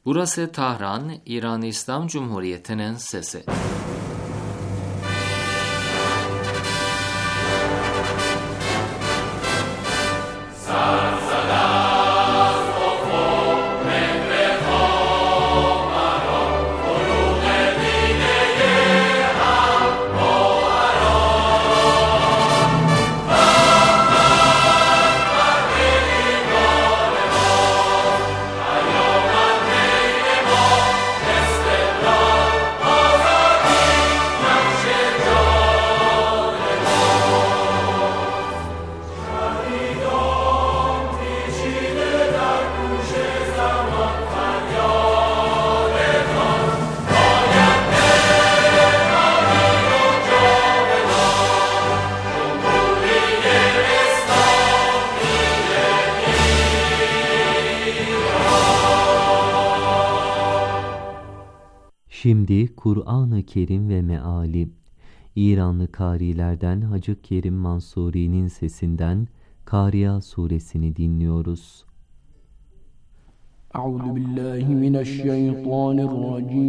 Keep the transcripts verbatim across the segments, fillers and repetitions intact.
Burası Tahran, İran İslam Cumhuriyeti'nin sesi. Şimdi Kur'an-ı Kerim ve meali, İranlı karilerden Hacı Kerim Mansuri'nin sesinden Kariya suresini dinliyoruz. Euzu billahi mineşşeytanirracim.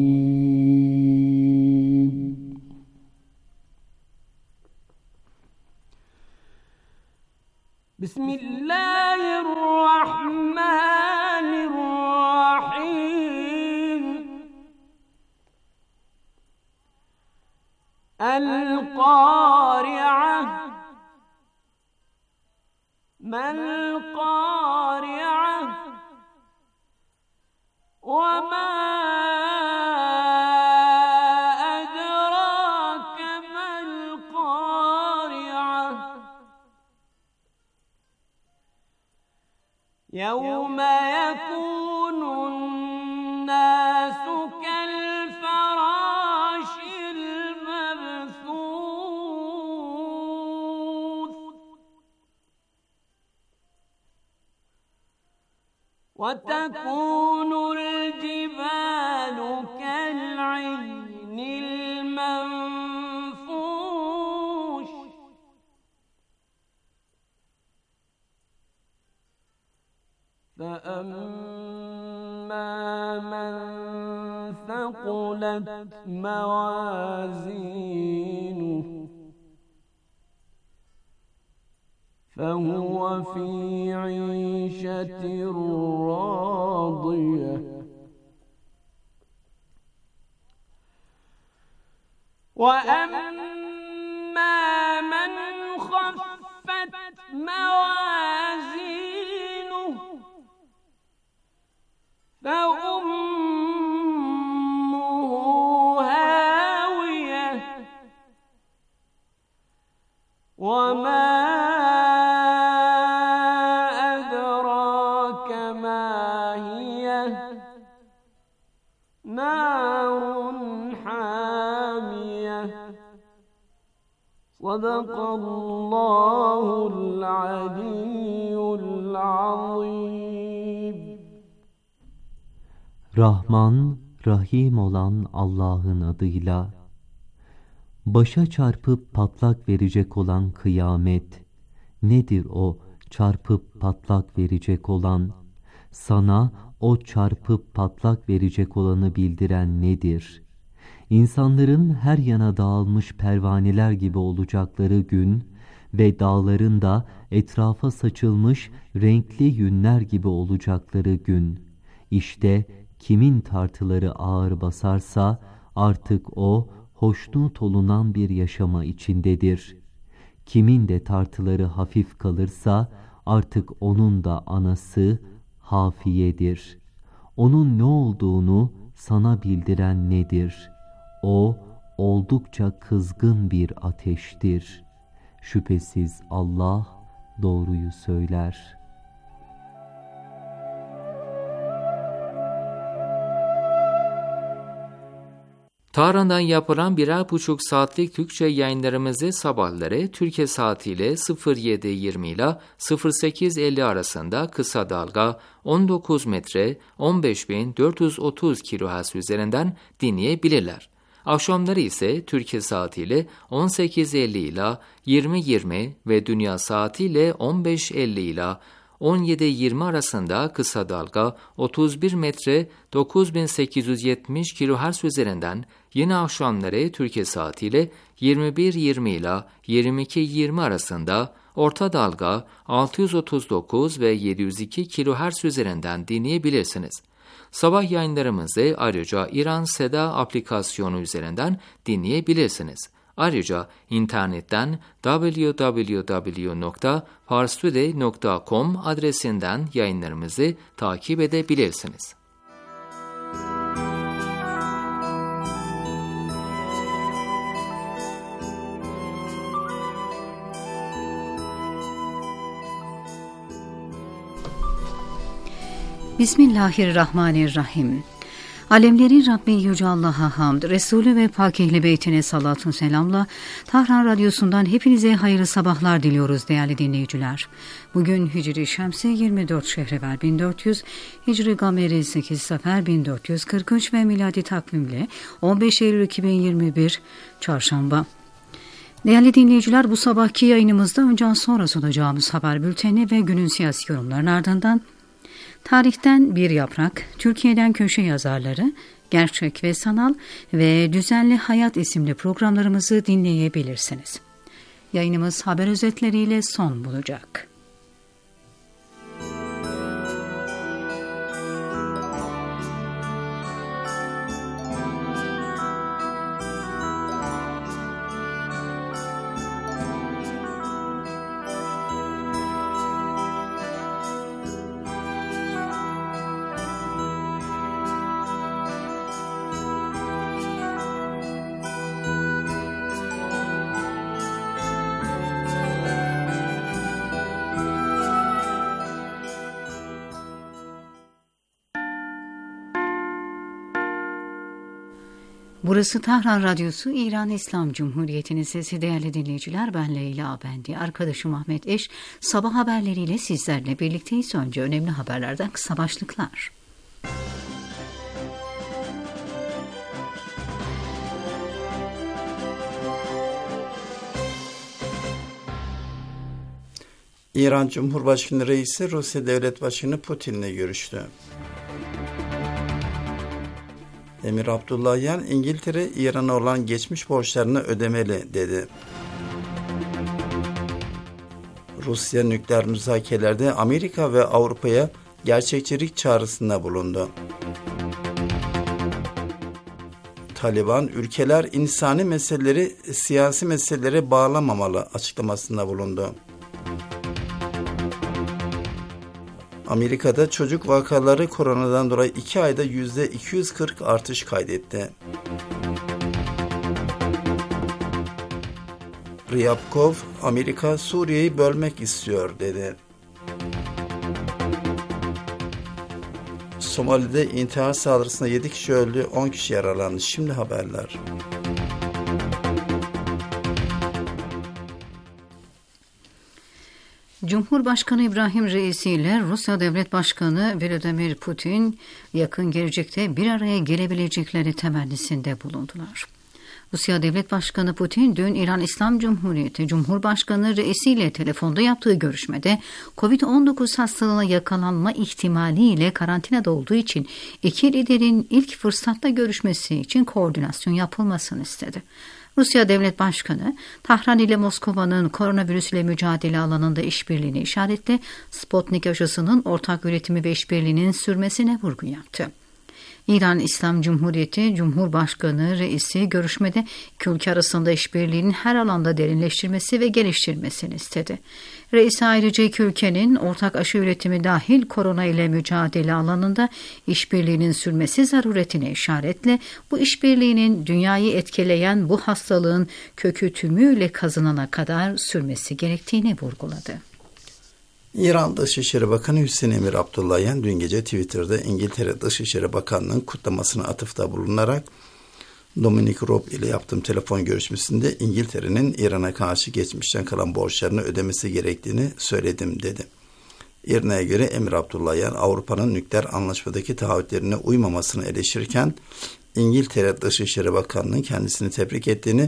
Bismillahirrahmanirrahim. El-Qari'ah. Mel-Qari'ah. Ve ma edrake mel-Qari'ah. Yevme yekunun nasu kel-feraşil mebthûth. Ve tekunul cibalu kel-'aynil menfûş. فَأَمَّا مَنْ ثَقُلَتْ مَوَازِينُهُ فَهُوَ فِي عِيشَةٍ رَاضِيَةٍ وَأَمَّا مَنْ خَفَّتْ مَوَازِينُهُ فَأُمُّهُ هَاوِيَةٌ وَمَا أَدْرَاكَ مَا هِيَهْ نَارٌ حَامِيَةٌ صَدَقَ اللّٰهُ الْعَلِيُّ الْعَظِيمُ. Rahman, Rahim olan Allah'ın adıyla. Başa çarpıp patlak verecek olan kıyamet. Nedir o çarpıp patlak verecek olan? Sana o çarpıp patlak verecek olanı bildiren nedir? İnsanların her yana dağılmış pervaneler gibi olacakları gün ve dağların da etrafa saçılmış renkli yünler gibi olacakları gün. İşte kimin tartıları ağır basarsa artık o hoşnut olunan bir yaşama içindedir. Kimin de tartıları hafif kalırsa artık onun da anası hafiyedir. Onun ne olduğunu sana bildiren nedir? O oldukça kızgın bir ateştir. Şüphesiz Allah doğruyu söyler. Tahran'dan yapılan birer buçuk saatlik Türkçe yayınlarımızı sabahları Türkiye saatiyle sıfır yedi yirmi ile sıfır sekiz elli arasında kısa dalga on dokuz metre on beş bin dört yüz otuz kilohertz üzerinden dinleyebilirler. Akşamları ise Türkiye saatiyle on sekiz elli ile yirmi yirmi ve dünya saatiyle on beş elli ile on yedi yirmi arasında kısa dalga otuz bir metre dokuz bin sekiz yüz yetmiş kilohertz üzerinden, yine akşamları Türkiye saatiyle yirmi bir yirmi ile yirmi iki yirmi arasında orta dalga altı yüz otuz dokuz ve yedi yüz iki kilohertz üzerinden dinleyebilirsiniz. Sabah yayınlarımızı ayrıca İran Seda aplikasyonu üzerinden dinleyebilirsiniz. Ayrıca internetten double-u double-u double-u nokta parstoday nokta com adresinden yayınlarımızı takip edebilirsiniz. Bismillahirrahmanirrahim. Alemlerin Rabbi Yüce Allah'a hamd, Resulü ve Pak Ehl-i Beytine salatü selamla Tahran Radyosu'ndan hepinize hayırlı sabahlar diliyoruz değerli dinleyiciler. Bugün Hicri Şemsi yirmi dört Şehrever bin dört yüz, Hicri Gameri sekiz Safer bin dört yüz kırk üç ve miladi takvimle on beş Eylül iki bin yirmi bir Çarşamba. Değerli dinleyiciler, bu sabahki yayınımızda önceden sonra sunacağımız haber bülteni ve günün siyasi yorumlarının ardından Tarihten bir yaprak, Türkiye'den köşe yazarları, gerçek ve sanal ve düzenli hayat isimli programlarımızı dinleyebilirsiniz. Yayınımız haber özetleriyle son bulacak. Burası Tahran Radyosu, İran İslam Cumhuriyeti'nin sesi. Değerli dinleyiciler, ben Leyla Bendi, arkadaşım Ahmet Eş, sabah haberleriyle sizlerle birlikteyiz. Önce önemli haberlerden kısa başlıklar. İran Cumhurbaşkanı Reisi Rusya Devlet Başkanı Putin'le görüştü. Emir Abdullahian, İngiltere İran'a olan geçmiş borçlarını ödemeli dedi. Rusya nükleer müzakerelerde Amerika ve Avrupa'ya gerçekçilik çağrısında bulundu. Taliban, ülkeler insani meseleleri siyasi meselelere bağlamamalı açıklamasında bulundu. Amerika'da çocuk vakaları koronadan dolayı iki ayda yüzde iki yüz kırk artış kaydetti. Ryabkov, Amerika Suriye'yi bölmek istiyor dedi. Somali'de intihar saldırısında yedi kişi öldü, on kişi yaralandı. Şimdi haberler. Cumhurbaşkanı İbrahim Reisi ile Rusya Devlet Başkanı Vladimir Putin yakın gelecekte bir araya gelebilecekleri temennisinde bulundular. Rusya Devlet Başkanı Putin dün İran İslam Cumhuriyeti Cumhurbaşkanı Reisi ile telefonda yaptığı görüşmede kovid on dokuz hastalığına yakalanma ihtimaliyle karantinada olduğu için iki liderin ilk fırsatta görüşmesi için koordinasyon yapılmasını istedi. Rusya Devlet Başkanı, Tahran ile Moskova'nın koronavirüs ile mücadele alanında işbirliğini işaretle Sputnik aşısının ortak üretimi ve işbirliğinin sürmesine vurgu yaptı. İran İslam Cumhuriyeti Cumhurbaşkanı Reisi görüşmede iki ülke arasında işbirliğinin her alanda derinleştirmesi ve geliştirmesini istedi. Reis ayrıca iki ülkenin ortak aşı üretimi dahil korona ile mücadele alanında işbirliğinin sürmesi zaruretine işaretle bu işbirliğinin dünyayı etkileyen bu hastalığın kökü tümüyle kazınana kadar sürmesi gerektiğini vurguladı. İran Dışişleri Bakanı Hüseyin Emir Abdullahian dün gece Twitter'da İngiltere Dışişleri Bakanlığı'nın kutlamasına atıfta bulunarak Dominic Raab ile yaptığım telefon görüşmesinde İngiltere'nin İran'a karşı geçmişten kalan borçlarını ödemesi gerektiğini söyledim dedi. İRNA'ya göre Emir Abdullahian Avrupa'nın nükleer anlaşmadaki taahhütlerine uymamasını eleştirirken İngiltere Dışişleri Bakanlığı'nın kendisini tebrik ettiğini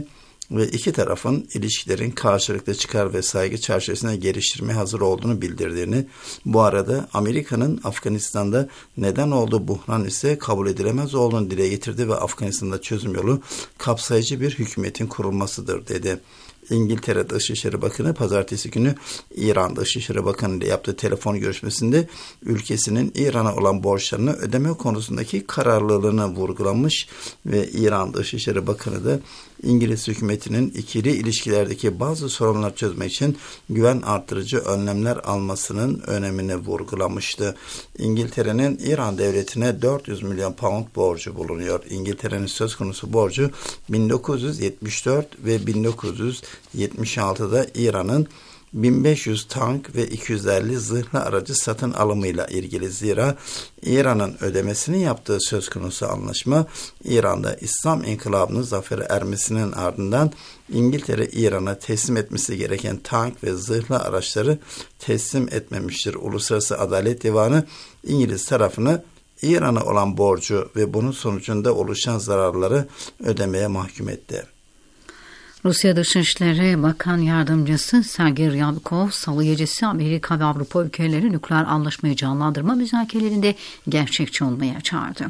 ve iki tarafın ilişkilerin karşılıklı çıkar ve saygı çerçevesine geliştirmeye hazır olduğunu bildirdiğini, bu arada Amerika'nın Afganistan'da neden olduğu buhran ise kabul edilemez olduğunu dile getirdi ve Afganistan'da çözüm yolu kapsayıcı bir hükümetin kurulmasıdır dedi. İngiltere Dışişleri Bakanı pazartesi günü İran Dışişleri Bakanı ile yaptığı telefon görüşmesinde ülkesinin İran'a olan borçlarını ödeme konusundaki kararlılığını vurgulamış ve İran Dışişleri Bakanı da İngiliz hükümetinin ikili ilişkilerdeki bazı sorunlar çözmek için güven artırıcı önlemler almasının önemini vurgulamıştı. İngiltere'nin İran devletine dört yüz milyon pound borcu bulunuyor. İngiltere'nin söz konusu borcu bin dokuz yüz yetmiş dört ve bin dokuz yüz yetmiş altıda İran'ın bin beş yüz tank ve iki yüz elli zırhlı aracı satın alımıyla ilgili. Zira İran'ın ödemesini yaptığı söz konusu anlaşma, İran'da İslam İnkılabı'nın zaferi ermesinin ardından İngiltere İran'a teslim etmesi gereken tank ve zırhlı araçları teslim etmemiştir. Uluslararası Adalet Divanı İngiliz tarafını İran'a olan borcu ve bunun sonucunda oluşan zararları ödemeye mahkum etti. Rusya Dışişleri Bakan Yardımcısı Sergey Ryabkov, Salı gecesi Amerika ve Avrupa ülkeleri nükleer anlaşmayı canlandırma müzakerelerinde gerçekçi olmaya çağırdı.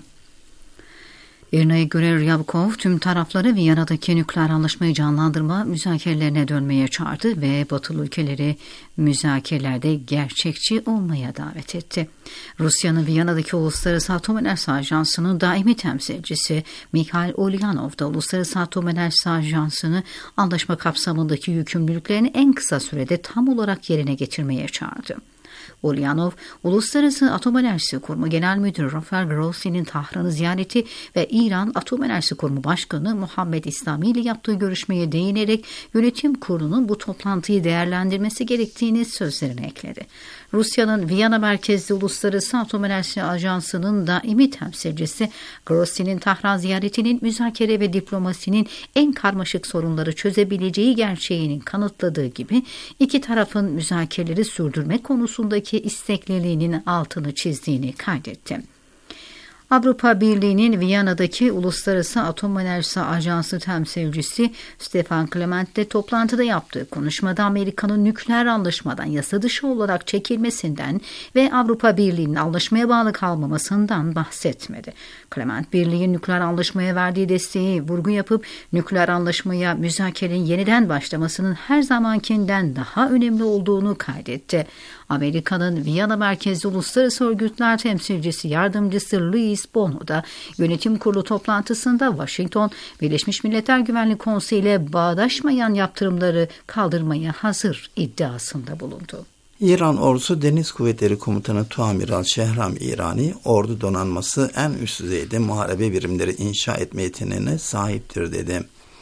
İRNA'ya göre Ryabkov tüm tarafları Viyana'daki nükleer anlaşmayı canlandırma müzakerelerine dönmeye çağırdı ve Batılı ülkeleri müzakerelerde gerçekçi olmaya davet etti. Rusya'nın Viyana'daki Uluslararası Atom Enerjisi Ajansı'nın daimi temsilcisi Mikhail Ulyanov da Uluslararası Atom Enerjisi Ajansı'nı anlaşma kapsamındaki yükümlülüklerini en kısa sürede tam olarak yerine getirmeye çağırdı. Ulyanov, Uluslararası Atom Enerjisi Kurumu Genel Müdürü Rafael Grossi'nin Tahran'ı ziyareti ve İran Atom Enerjisi Kurumu Başkanı Muhammed İslami ile yaptığı görüşmeye değinerek yönetim kurulunun bu toplantıyı değerlendirmesi gerektiğini sözlerine ekledi. Rusya'nın Viyana merkezli Uluslararası Atom Enerjisi Ajansı'nın daimi temsilcisi Grossi'nin Tahran ziyaretinin müzakere ve diplomasinin en karmaşık sorunları çözebileceği gerçeğinin kanıtladığı gibi iki tarafın müzakereleri sürdürme konusundaki istekliliğinin altını çizdiğini kaydetti. Avrupa Birliği'nin Viyana'daki Uluslararası Atom Enerjisi Ajansı temsilcisi Stefan Clement de toplantıda yaptığı konuşmada Amerika'nın nükleer anlaşmadan yasa dışı olarak çekilmesinden ve Avrupa Birliği'nin anlaşmaya bağlı kalmamasından bahsetmedi. Clement, Birliği'nin nükleer anlaşmaya verdiği desteği vurgu yapıp nükleer anlaşmaya müzakerenin yeniden başlamasının her zamankinden daha önemli olduğunu kaydetti. Amerika'nın Viyana merkezli uluslararası örgütler temsilcisi yardımcısı Louis Bono da yönetim kurulu toplantısında Washington, Birleşmiş Milletler Güvenlik Konseyi ile bağdaşmayan yaptırımları kaldırmaya hazır iddiasında bulundu. İran Ordusu Deniz Kuvvetleri Komutanı Tuamiral Şehram İrani, ordu donanması en üst düzeyde muharebe birimleri inşa etme yeteneğine sahiptir dedi.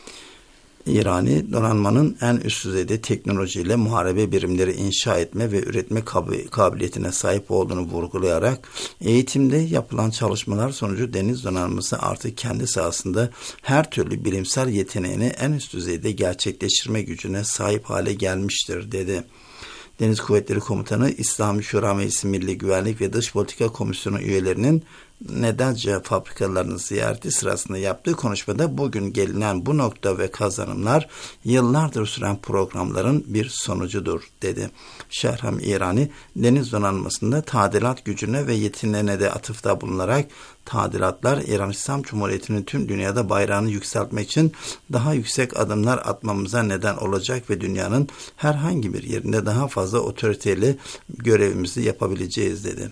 İrani, donanmanın en üst düzeyde teknolojiyle muharebe birimleri inşa etme ve üretme kabiliyetine sahip olduğunu vurgulayarak, eğitimde yapılan çalışmalar sonucu deniz donanması artık kendi sahasında her türlü bilimsel yeteneğini en üst düzeyde gerçekleştirme gücüne sahip hale gelmiştir dedi. Deniz Kuvvetleri Komutanı, İslami Şura Meclisi Milli Güvenlik ve Dış Politika Komisyonu üyelerinin Nedelce fabrikalarını ziyareti sırasında yaptığı konuşmada bugün gelinen bu nokta ve kazanımlar yıllardır süren programların bir sonucudur dedi. Şehram İrani, deniz donanmasında tadilat gücüne ve yeteneğine de atıfta bulunarak, tadilatlar İran İslam Cumhuriyeti'nin tüm dünyada bayrağını yükseltmek için daha yüksek adımlar atmamıza neden olacak ve dünyanın herhangi bir yerinde daha fazla otoriteyle görevimizi yapabileceğiz dedi.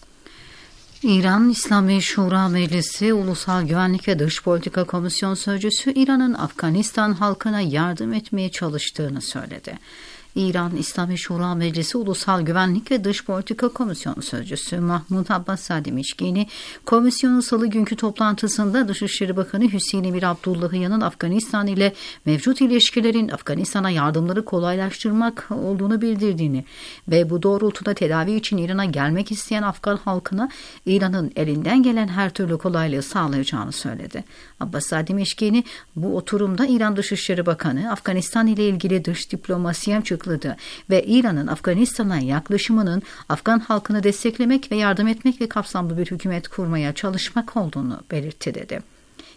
İran İslami Şura Meclisi Ulusal Güvenlik ve Dış Politika Komisyon Sözcüsü İran'ın Afganistan halkına yardım etmeye çalıştığını söyledi. İran İslami Şura Meclisi Ulusal Güvenlik ve Dış Politika Komisyonu Sözcüsü Mahmud Abbasadi Mişkini, komisyonun salı günkü toplantısında Dışişleri Bakanı Hüseyin Emir Abdullahiyan'ın Afganistan ile mevcut ilişkilerin Afganistan'a yardımları kolaylaştırmak olduğunu bildirdiğini ve bu doğrultuda tedavi için İran'a gelmek isteyen Afgan halkına İran'ın elinden gelen her türlü kolaylığı sağlayacağını söyledi. Abbasadi Mişkini, bu oturumda İran Dışişleri Bakanı Afganistan ile ilgili dış diplomasiye açıkladı ve İran'ın Afganistan'a yaklaşımının Afgan halkını desteklemek ve yardım etmek ve kapsamlı bir hükümet kurmaya çalışmak olduğunu belirtti dedi.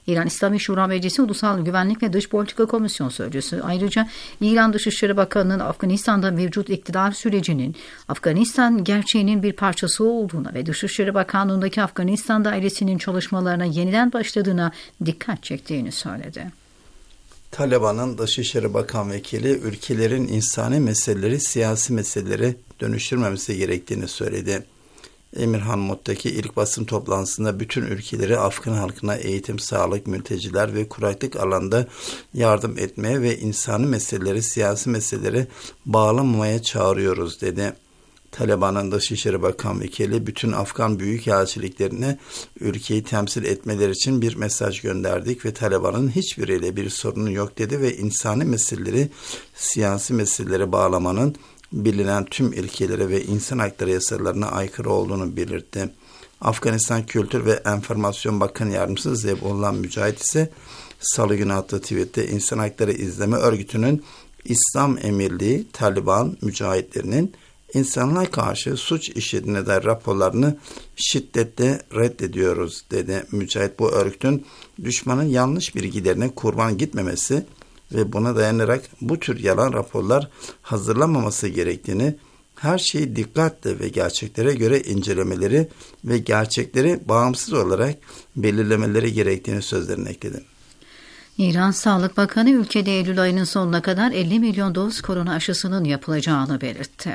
İran İslami Şura Meclisi Ulusal Güvenlik ve Dış Politika Komisyon Sözcüsü ayrıca İran Dışişleri Bakanı'nın Afganistan'da mevcut iktidar sürecinin Afganistan gerçeğinin bir parçası olduğuna ve Dışişleri Bakanlığı'ndaki Afganistan dairesinin çalışmalarına yeniden başladığına dikkat çektiğini söyledi. Taliban'ın Dışişleri Bakan Vekili ülkelerin insani meseleleri siyasi meselelere dönüştürmemesi gerektiğini söyledi. Emirhan Mod'daki ilk basın toplantısında bütün ülkeleri Afgan halkına eğitim, sağlık, mülteciler ve kuraklık alanda yardım etmeye ve insani meseleleri siyasi meselelere bağlamamaya çağırıyoruz dedi. Taliban'ın Dışişleri Bakan Vekili bütün Afgan büyükelçiliklerine ülkeyi temsil etmeleri için bir mesaj gönderdik ve Taliban'ın hiçbiriyle bir sorunu yok dedi ve insani meseleleri siyasi meselelere bağlamanın bilinen tüm ilkelere ve insan hakları yasalarına aykırı olduğunu belirtti. Afganistan Kültür ve Enformasyon Bakanı Yardımcısı Zebullah Mücahit ise Salı günü attığı tweette İnsan Hakları İzleme Örgütü'nün İslam Emirliği Taliban mücahitlerinin insanlığa karşı suç işlediğine dair raporlarını şiddetle reddediyoruz dedi. Mücahit bu örgütün düşmanın yanlış bilgilerine kurban gitmemesi ve buna dayanarak bu tür yalan raporlar hazırlanmaması gerektiğini, her şeyi dikkatle ve gerçeklere göre incelemeleri ve gerçekleri bağımsız olarak belirlemeleri gerektiğini sözlerine ekledi. İran Sağlık Bakanı ülkede Eylül ayının sonuna kadar elli milyon doz korona aşısının yapılacağını belirtti.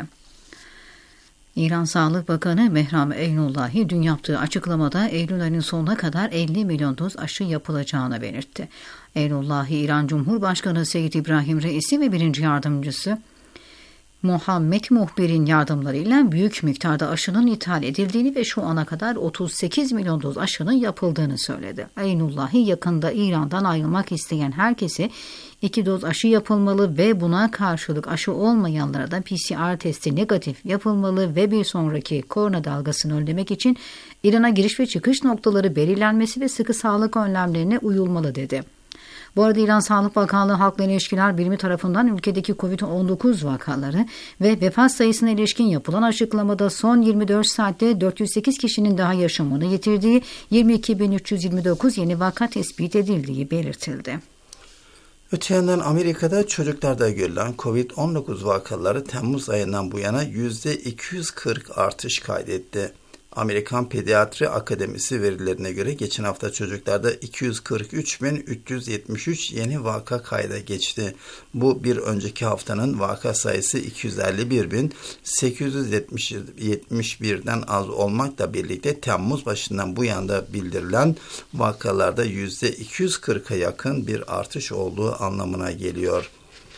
İran Sağlık Bakanı Mehram Eynullahi dün yaptığı açıklamada Eylül ayının sonuna kadar elli milyon doz aşı yapılacağını belirtti. Eynullahi, İran Cumhurbaşkanı Seyyid İbrahim Reisi ve birinci yardımcısı Muhammed Muhbir'in yardımlarıyla büyük miktarda aşının ithal edildiğini ve şu ana kadar otuz sekiz milyon doz aşının yapıldığını söyledi. Eynullahi, yakında İran'dan ayrılmak isteyen herkese iki doz aşı yapılmalı ve buna karşılık aşı olmayanlara da P C R testi negatif yapılmalı ve bir sonraki korona dalgasını önlemek için İran'a giriş ve çıkış noktaları belirlenmesi ve sıkı sağlık önlemlerine uyulmalı dedi. Bu arada İran Sağlık Bakanlığı Halkla İlişkiler Birimi tarafından ülkedeki kovid on dokuz vakaları ve vefat sayısına ilişkin yapılan açıklamada son yirmi dört saatte dört yüz sekiz kişinin daha yaşamını yitirdiği, yirmi iki bin üç yüz yirmi dokuz yeni vaka tespit edildiği belirtildi. Öte yandan Amerika'da çocuklarda görülen kovid on dokuz vakaları Temmuz ayından bu yana yüzde iki yüz kırk artış kaydetti. Amerikan Pediatri Akademisi verilerine göre geçen hafta çocuklarda iki yüz kırk üç bin üç yüz yetmiş üç yeni vaka kayda geçti. Bu bir önceki haftanın vaka sayısı iki yüz elli bir bin sekiz yüz yetmiş birden az olmakla birlikte Temmuz başından bu yana bildirilen vakalarda yüzde iki yüz kırka yakın bir artış olduğu anlamına geliyor.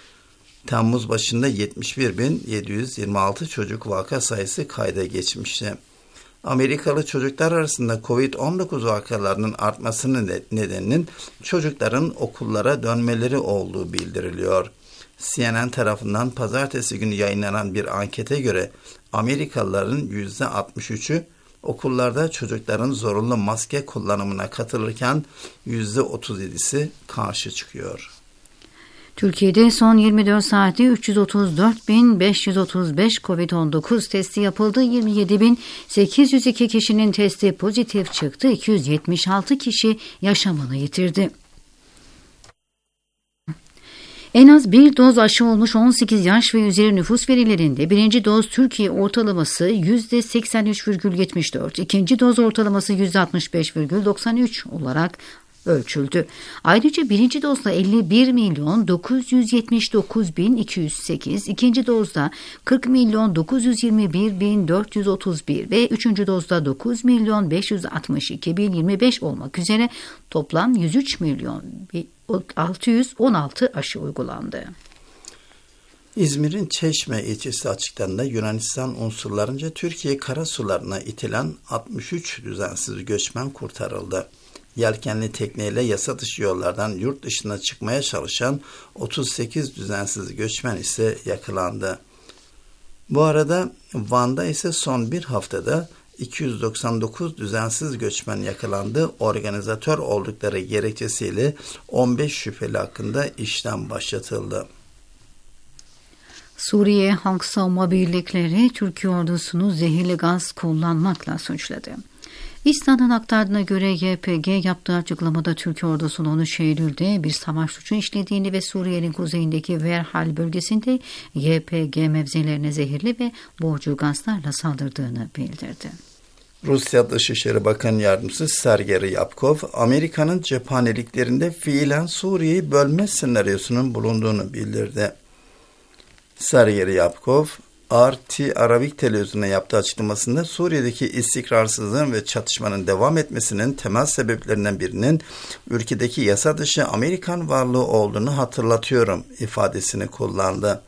Temmuz başında yetmiş bir bin yedi yüz yirmi altı çocuk vaka sayısı kayda geçmişti. Amerikalı çocuklar arasında kovid on dokuz vakalarının artmasının nedeninin çocukların okullara dönmeleri olduğu bildiriliyor. C N N tarafından pazartesi günü yayınlanan bir ankete göre Amerikalıların yüzde altmış üçü okullarda çocukların zorunlu maske kullanımına katılırken yüzde otuz yedisi karşı çıkıyor. Türkiye'de son yirmi dört saatte üç yüz otuz dört bin beş yüz otuz beş kovid on dokuz testi yapıldı. yirmi yedi bin sekiz yüz iki kişinin testi pozitif çıktı. iki yüz yetmiş altı kişi yaşamını yitirdi. En az bir doz aşı olmuş on sekiz yaş ve üzeri nüfus verilerinde birinci doz Türkiye ortalaması yüzde seksen üç virgül yetmiş dört, ikinci doz ortalaması yüzde altmış beş virgül doksan üç olarak ölçüldü. Ayrıca birinci dozda elli bir milyon dokuz yüz yetmiş dokuz bin iki yüz sekiz, ikinci dozda kırk milyon dokuz yüz yirmi bir bin dört yüz otuz bir ve üçüncü dozda dokuz milyon beş yüz altmış iki bin yirmi beş olmak üzere toplam yüz üç milyon altı yüz on altı aşı uygulandı. İzmir'in Çeşme ilçesi açıklarında Yunanistan unsurlarınca Türkiye karasularına itilen altmış üç düzensiz göçmen kurtarıldı. Yelkenli tekneyle yasa dışı yollardan yurt dışına çıkmaya çalışan otuz sekiz düzensiz göçmen ise yakalandı. Bu arada Van'da ise son bir haftada iki yüz doksan dokuz düzensiz göçmen yakalandı. Organizatör oldukları gerekçesiyle on beş şüpheli hakkında işlem başlatıldı. Suriye Halk Savunma Birlikleri Türkiye ordusunu zehirli gaz kullanmakla suçladı. İSTA'nın aktardığına göre Y P G yaptığı açıklamada Türkiye ordusunun on üç Eylül'de bir savaş suçu işlediğini ve Suriye'nin kuzeyindeki Verhal bölgesinde Y P G mevzilerine zehirli ve boğucu gazlarla saldırdığını bildirdi. Rusya Dışişleri Bakanı Yardımcısı Sergey Ryabkov, Amerika'nın cephaneliklerinde fiilen Suriye'yi bölme senaryosunun bulunduğunu bildirdi. Sergey Ryabkov, R T Arabik televizyonuna yaptığı açıklamasında Suriye'deki istikrarsızlığın ve çatışmanın devam etmesinin temel sebeplerinden birinin ülkedeki yasa dışı Amerikan varlığı olduğunu hatırlatıyorum ifadesini kullandı.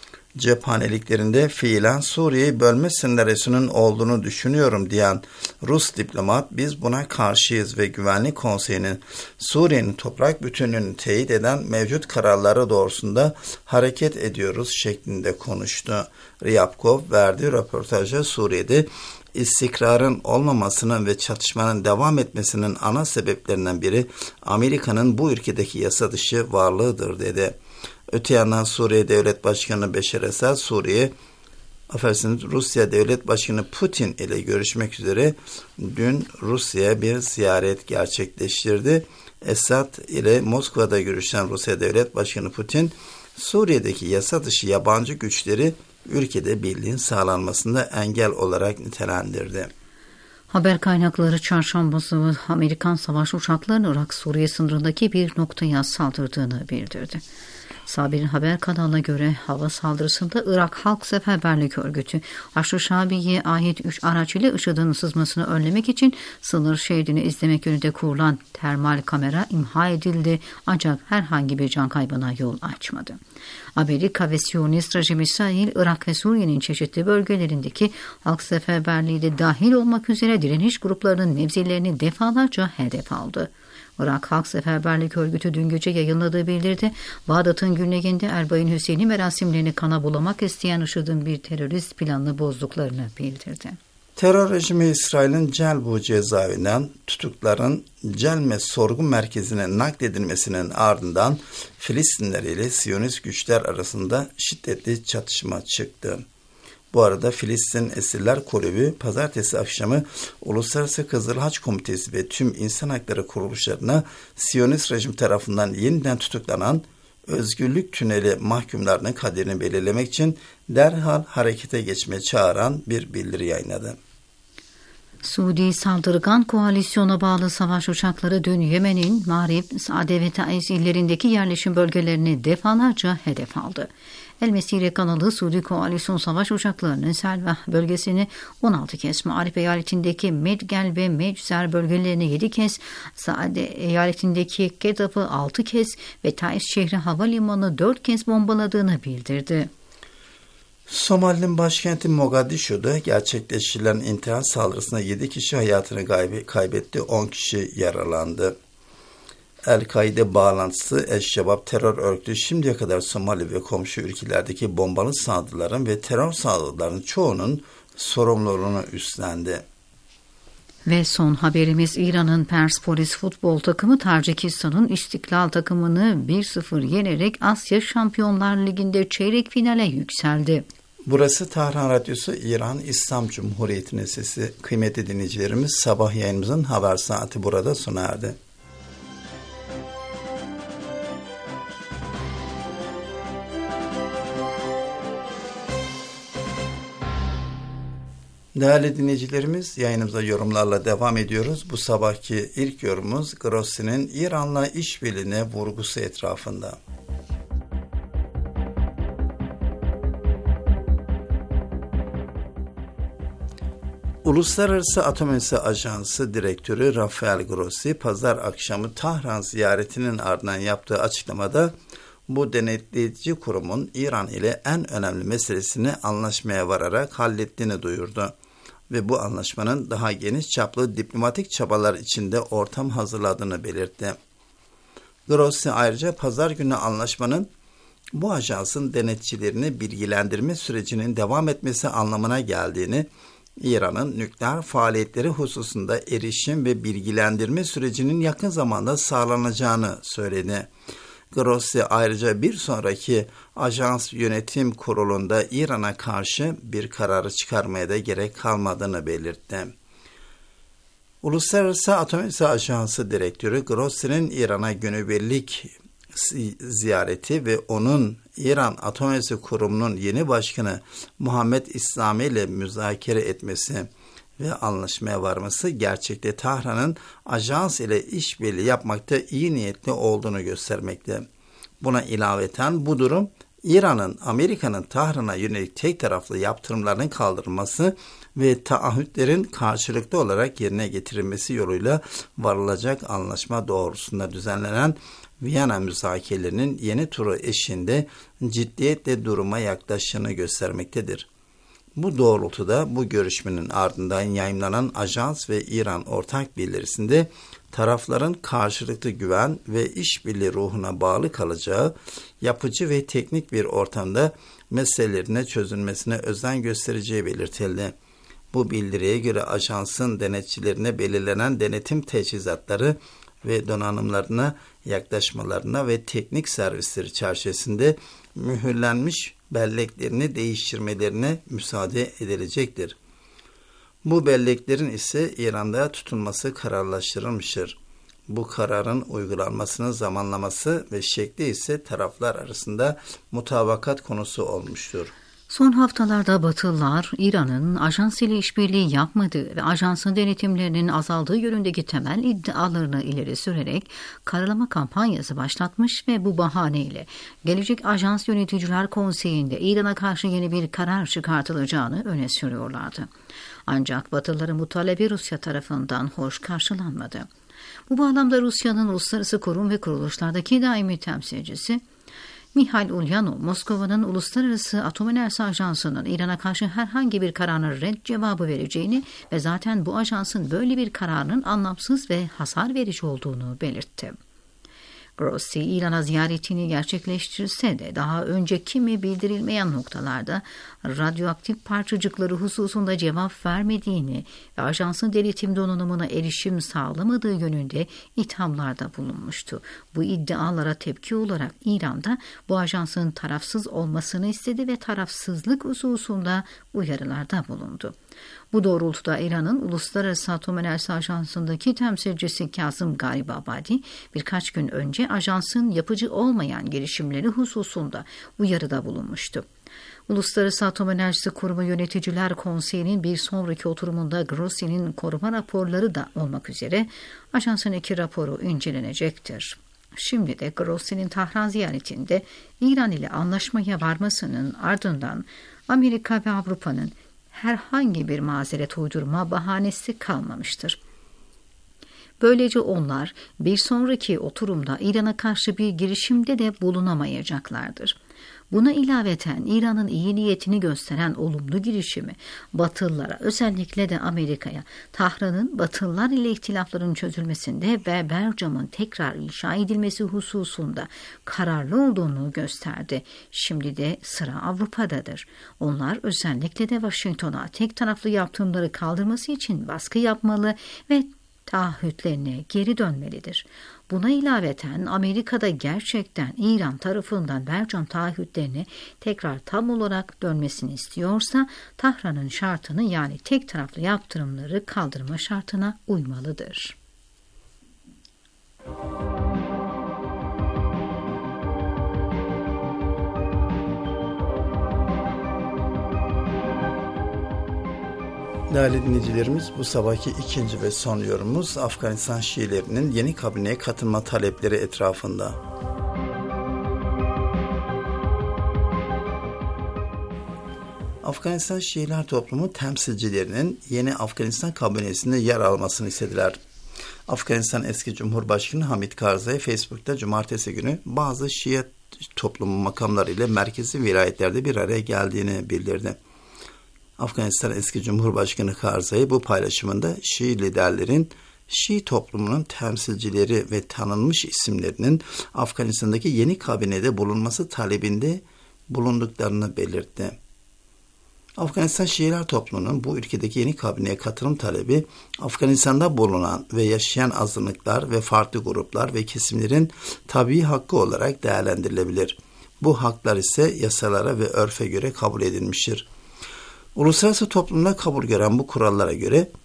Cephaneliklerinde fiilen Suriye'yi bölme senaryosunun olduğunu düşünüyorum diyen Rus diplomat, biz buna karşıyız ve Güvenlik Konseyi'nin Suriye'nin toprak bütünlüğünü teyit eden mevcut kararları doğrusunda hareket ediyoruz şeklinde konuştu. Ryabkov verdiği röportajda Suriye'de istikrarın olmamasının ve çatışmanın devam etmesinin ana sebeplerinden biri Amerika'nın bu ülkedeki yasa dışı varlığıdır dedi. Öte yandan Suriye Devlet Başkanı Beşar Esad, Suriye, affedersiniz Rusya Devlet Başkanı Putin ile görüşmek üzere dün Rusya'ya bir ziyaret gerçekleştirdi. Esad ile Moskova'da görüşen Rusya Devlet Başkanı Putin, Suriye'deki yasa dışı yabancı güçleri ülkede birliğin sağlanmasında engel olarak nitelendirdi. Haber kaynakları çarşamba sabahı Amerikan savaş uçaklarının Irak-Suriye sınırındaki bir noktaya saldırdığını bildirdi. Sabir'in haber kanalına göre hava saldırısında Irak Halk Seferberlik Örgütü Haçlı Şabi'ye ait üç araç ile IŞİD'in sızmasını önlemek için sınır şeridini izlemek yönünde kurulan termal kamera imha edildi ancak herhangi bir can kaybına yol açmadı. Amerika ve Siyonist rejim İsrail, Irak ve Suriye'nin çeşitli bölgelerindeki Halk Seferberliği de dahil olmak üzere direniş gruplarının mevzilerini defalarca hedef aldı. Irak Halk Seferberlik Örgütü dün gece yayınladığı bildiride, Bağdat'ın güneyinde Erbayn Hüseyin'i merasimlerini kana bulamak isteyen IŞİD'in bir terörist planını bozduklarını bildirdi. Terör rejimi İsrail'in Celbu cezaevinden tutukların Celme sorgu merkezine nakledilmesinin ardından Filistinler ile Siyonist güçler arasında şiddetli çatışma çıktı. Bu arada Filistin Esirler Kulübü pazartesi akşamı Uluslararası Kızıl Haç Komitesi ve tüm insan hakları kuruluşlarına Siyonist rejim tarafından yeniden tutuklanan Özgürlük Tüneli mahkumlarının kaderini belirlemek için derhal harekete geçmeye çağıran bir bildiri yayınladı. Suudi saldırgan koalisyona bağlı savaş uçakları dün Yemen'in Mağrib, Sa'de ve Taiz illerindeki yerleşim bölgelerini defalarca hedef aldı. El Mesire kanalı Suudi koalisyon savaş uçaklarının Selva bölgesini on altı kez, Mağrib eyaletindeki Medgel ve Meczer bölgelerini yedi kez, Sa'de eyaletindeki Kedaf'ı altı kez ve Taiz şehri havalimanı dört kez bombaladığını bildirdi. Somali'nin başkenti Mogadishu'da gerçekleştirilen intihar saldırısında yedi kişi hayatını kaybetti, on kişi yaralandı. El-Kaide bağlantısı Eş-Şebab terör örgütü şimdiye kadar Somali ve komşu ülkelerdeki bombalı saldırıların ve terör saldırılarının çoğunun sorumluluğunu üstlendi. Ve son haberimiz, İran'ın Perspolis futbol takımı Tacikistan'ın İstiklal takımını bir sıfır yenerek Asya Şampiyonlar Ligi'nde çeyrek finale yükseldi. Burası Tahran Radyosu, İran İslam Cumhuriyeti'nin sesi. Kıymetli dinleyicilerimiz, sabah yayınımızın haber saati burada sona erdi. Değerli dinleyicilerimiz, yayınımıza yorumlarla devam ediyoruz. Bu sabahki ilk yorumumuz Grossi'nin İran'la işbirliğine vurgusu etrafında. Uluslararası Atom Enerjisi Ajansı Direktörü Rafael Grossi, pazar akşamı Tahran ziyaretinin ardından yaptığı açıklamada bu denetleyici kurumun İran ile en önemli meselesini anlaşmaya vararak hallettiğini duyurdu ve bu anlaşmanın daha geniş çaplı diplomatik çabalar içinde ortam hazırladığını belirtti. Grossi ayrıca pazar günü anlaşmanın bu ajansın denetçilerini bilgilendirme sürecinin devam etmesi anlamına geldiğini, İran'ın nükleer faaliyetleri hususunda erişim ve bilgilendirme sürecinin yakın zamanda sağlanacağını söyledi. Grossi ayrıca bir sonraki ajans yönetim kurulunda İran'a karşı bir kararı çıkarmaya da gerek kalmadığını belirtti. Uluslararası Atom Enerjisi Ajansı Direktörü Grossi'nin İran'a günübirlik ziyareti ve onun İran Atom Enerjisi Kurumu'nun yeni başkanı Muhammed İslami ile müzakere etmesi ve anlaşmaya varması gerçekte Tahran'ın ajans ile işbirliği yapmakta iyi niyetli olduğunu göstermekte. Buna ilaveten bu durum İran'ın Amerika'nın Tahran'a yönelik tek taraflı yaptırımlarının kaldırılması ve taahhütlerin karşılıklı olarak yerine getirilmesi yoluyla varılacak anlaşma doğrusunda düzenlenen Viyana müzakerelerinin yeni turu eşliğinde ciddiyetle duruma yaklaştığını göstermektedir. Bu doğrultuda bu görüşmenin ardından yayımlanan ajans ve İran ortak bildirisinde tarafların karşılıklı güven ve işbirliği ruhuna bağlı kalacağı, yapıcı ve teknik bir ortamda meselelerine çözülmesine özen göstereceği belirtildi. Bu bildiriye göre ajansın denetçilerine belirlenen denetim teçhizatları ve donanımlarına yaklaşmalarına ve teknik servisleri çerçevesinde mühürlenmiş belleklerini değiştirmelerine müsaade edilecektir. Bu belleklerin ise İran'da tutulması kararlaştırılmıştır. Bu kararın uygulanmasının zamanlaması ve şekli ise taraflar arasında mutabakat konusu olmuştur. Son haftalarda Batılılar, İran'ın ajans ile işbirliği yapmadığı ve ajansın denetimlerinin azaldığı yönündeki temel iddialarını ileri sürerek karalama kampanyası başlatmış ve bu bahaneyle gelecek Ajans Yöneticiler Konseyi'nde İran'a karşı yeni bir karar çıkartılacağını öne sürüyorlardı. Ancak Batılıların bu talebi Rusya tarafından hoş karşılanmadı. Bu bağlamda Rusya'nın uluslararası kurum ve kuruluşlardaki daimi temsilcisi Mihail Ulyanov, Moskova'nın Uluslararası Atom Enerjisi Ajansı'nın İran'a karşı herhangi bir kararına red cevabı vereceğini ve zaten bu ajansın böyle bir kararının anlamsız ve hasar verici olduğunu belirtti. Grossi, İran'a ziyaretini gerçekleştirse de daha önce kimi bildirilmeyen noktalarda radyoaktif parçacıkları hususunda cevap vermediğini ve ajansın denetim donanımına erişim sağlamadığı yönünde ithamlarda bulunmuştu. Bu iddialara tepki olarak İran'da bu ajansın tarafsız olmasını istedi ve tarafsızlık hususunda uyarılarda bulundu. Bu doğrultuda İran'ın Uluslararası Atom Enerjisi Ajansı'ndaki temsilcisi Kazım Garibabadi birkaç gün önce ajansın yapıcı olmayan girişimleri hususunda uyarıda bulunmuştu. Uluslararası Atom Enerjisi Kurumu Yöneticiler Konseyi'nin bir sonraki oturumunda Grossi'nin koruma raporları da olmak üzere ajansın iki raporu incelenecektir. Şimdi de Grossi'nin Tahran ziyaretinde İran ile anlaşmaya varmasının ardından Amerika ve Avrupa'nın herhangi bir mazeret uydurma bahanesi kalmamıştır. Böylece onlar bir sonraki oturumda İran'a karşı bir girişimde de bulunamayacaklardır. Buna ilaveten İran'ın iyi niyetini gösteren olumlu girişimi Batılılara, özellikle de Amerika'ya, Tahran'ın Batılılar ile ihtilafların çözülmesinde ve Bergam'ın tekrar inşa edilmesi hususunda kararlı olduğunu gösterdi. Şimdi de sıra Avrupa'dadır. Onlar özellikle de Washington'a tek taraflı yaptırımları kaldırması için baskı yapmalı ve taahhütlerine geri dönmelidir. Buna ilaveten Amerika'da gerçekten İran tarafından Bergam taahhütlerine tekrar tam olarak dönmesini istiyorsa Tahran'ın şartını, yani tek taraflı yaptırımları kaldırma şartına uymalıdır. Değerli dinleyicilerimiz, bu sabahki ikinci ve son yorumumuz Afganistan Şiilerinin yeni kabineye katılma talepleri etrafında. Afganistan Şiiler toplumu temsilcilerinin yeni Afganistan kabinesinde yer almasını istediler. Afganistan eski Cumhurbaşkanı Hamid Karzai Facebook'ta cumartesi günü bazı Şii toplumu makamları ile merkezi vilayetlerde bir araya geldiğini bildirdi. Afganistan eski Cumhurbaşkanı Karzai bu paylaşımında Şii liderlerin, Şii toplumunun temsilcileri ve tanınmış isimlerinin Afganistan'daki yeni kabinede bulunması talebinde bulunduklarını belirtti. Afganistan Şiiler toplumunun bu ülkedeki yeni kabineye katılım talebi, Afganistan'da bulunan ve yaşayan azınlıklar ve farklı gruplar ve kesimlerin tabii hakkı olarak değerlendirilebilir. Bu haklar ise yasalara ve örfe göre kabul edilmiştir. Uluslararası toplumda kabul gören bu kurallara göre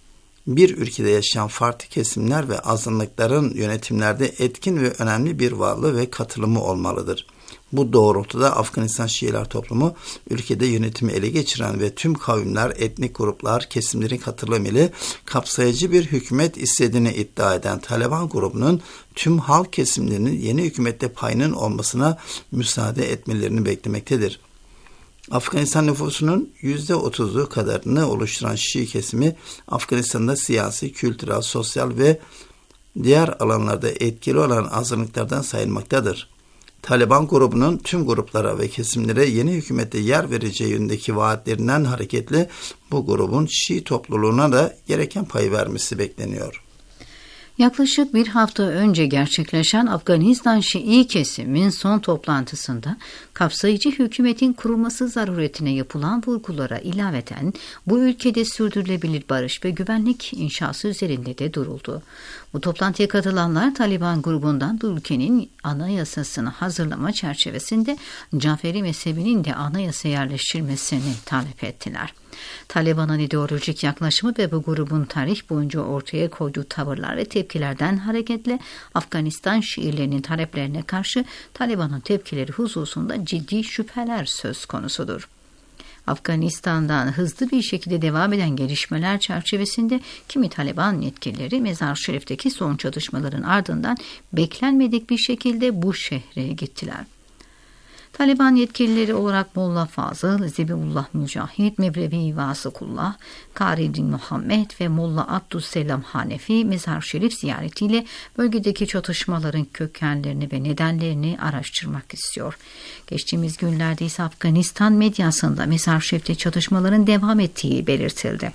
bir ülkede yaşayan farklı kesimler ve azınlıkların yönetimlerde etkin ve önemli bir varlığı ve katılımı olmalıdır. Bu doğrultuda Afganistan Şiiler toplumu ülkede yönetimi ele geçiren ve tüm kavimler, etnik gruplar, kesimlerin katılım ile kapsayıcı bir hükümet istediğini iddia eden Taliban grubunun tüm halk kesimlerinin yeni hükümette payının olmasına müsaade etmelerini beklemektedir. Afganistan nüfusunun yüzde otuzu kadarını oluşturan Şii kesimi Afganistan'da siyasi, kültürel, sosyal ve diğer alanlarda etkili olan azınlıklardan sayılmaktadır. Taliban grubunun tüm gruplara ve kesimlere yeni hükümette yer vereceği yönündeki vaatlerinden hareketle bu grubun Şii topluluğuna da gereken pay vermesi bekleniyor. Yaklaşık bir hafta önce gerçekleşen Afganistan Şii kesimin son toplantısında kapsayıcı hükümetin kurulması zaruretine yapılan vurgulara ilaveten bu ülkede sürdürülebilir barış ve güvenlik inşası üzerinde de duruldu. Bu toplantıya katılanlar Taliban grubundan bu ülkenin anayasasını hazırlama çerçevesinde Caferi mezhebinin de anayasa yerleştirilmesini talep ettiler. Taliban'ın ideolojik yaklaşımı ve bu grubun tarih boyunca ortaya koyduğu tavırlar ve tepkilerden hareketle Afganistan Şiilerinin taleplerine karşı Taliban'ın tepkileri hususunda ciddi şüpheler söz konusudur. Afganistan'dan hızlı bir şekilde devam eden gelişmeler çerçevesinde kimi Taliban yetkilileri Mezar Şerif'teki son çatışmaların ardından beklenmedik bir şekilde bu şehre gittiler. Taliban yetkilileri olarak Molla Fazıl, Zebiullah Mücahit, Mevlevi Vasıkullah, Karidin Muhammed ve Molla Abdüsselam Hanefi Mezar Şerif ziyaretiyle bölgedeki çatışmaların kökenlerini ve nedenlerini araştırmak istiyor. Geçtiğimiz günlerde ise Afganistan medyasında Mezar Şerif'te çatışmaların devam ettiği belirtildi.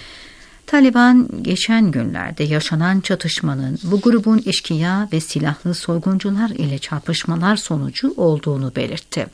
Taliban geçen günlerde yaşanan çatışmanın bu grubun eşkıya ve silahlı soyguncular ile çarpışmalar sonucu olduğunu belirtti.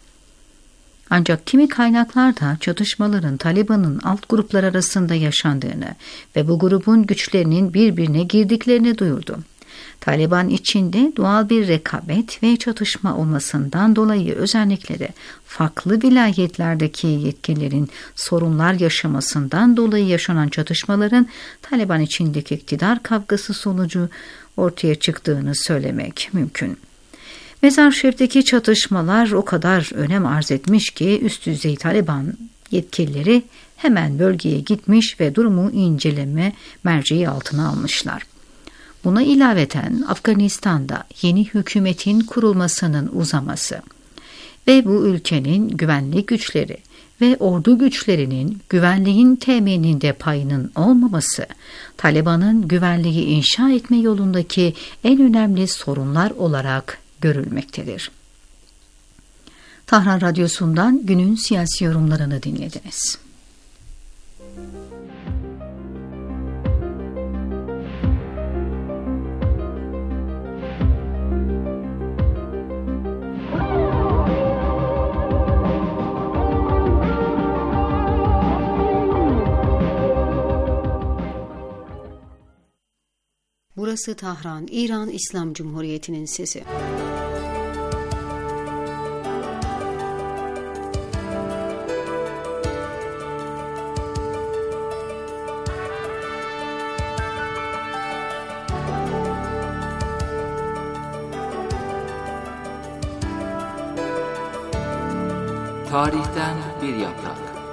Ancak kimi kaynaklar da çatışmaların Taliban'ın alt gruplar arasında yaşandığını ve bu grubun güçlerinin birbirine girdiklerini duyurdu. Taliban içinde doğal bir rekabet ve çatışma olmasından dolayı özellikle de farklı vilayetlerdeki yetkililerin sorunlar yaşamasından dolayı yaşanan çatışmaların Taliban içindeki iktidar kavgası sonucu ortaya çıktığını söylemek mümkün. Mezar Şerif'teki çatışmalar o kadar önem arz etmiş ki üst düzey Taliban yetkilileri hemen bölgeye gitmiş ve durumu inceleme merceği altına almışlar. Buna ilaveten Afganistan'da yeni hükümetin kurulmasının uzaması ve bu ülkenin güvenlik güçleri ve ordu güçlerinin güvenliğin temininde payının olmaması, Taliban'ın güvenliği inşa etme yolundaki en önemli sorunlar olarak görülmektedir. Tahran Radyosu'ndan günün siyasi yorumlarını dinlediniz. Burası Tahran, İran İslam Cumhuriyeti'nin sesi. Tarihten bir yaprak.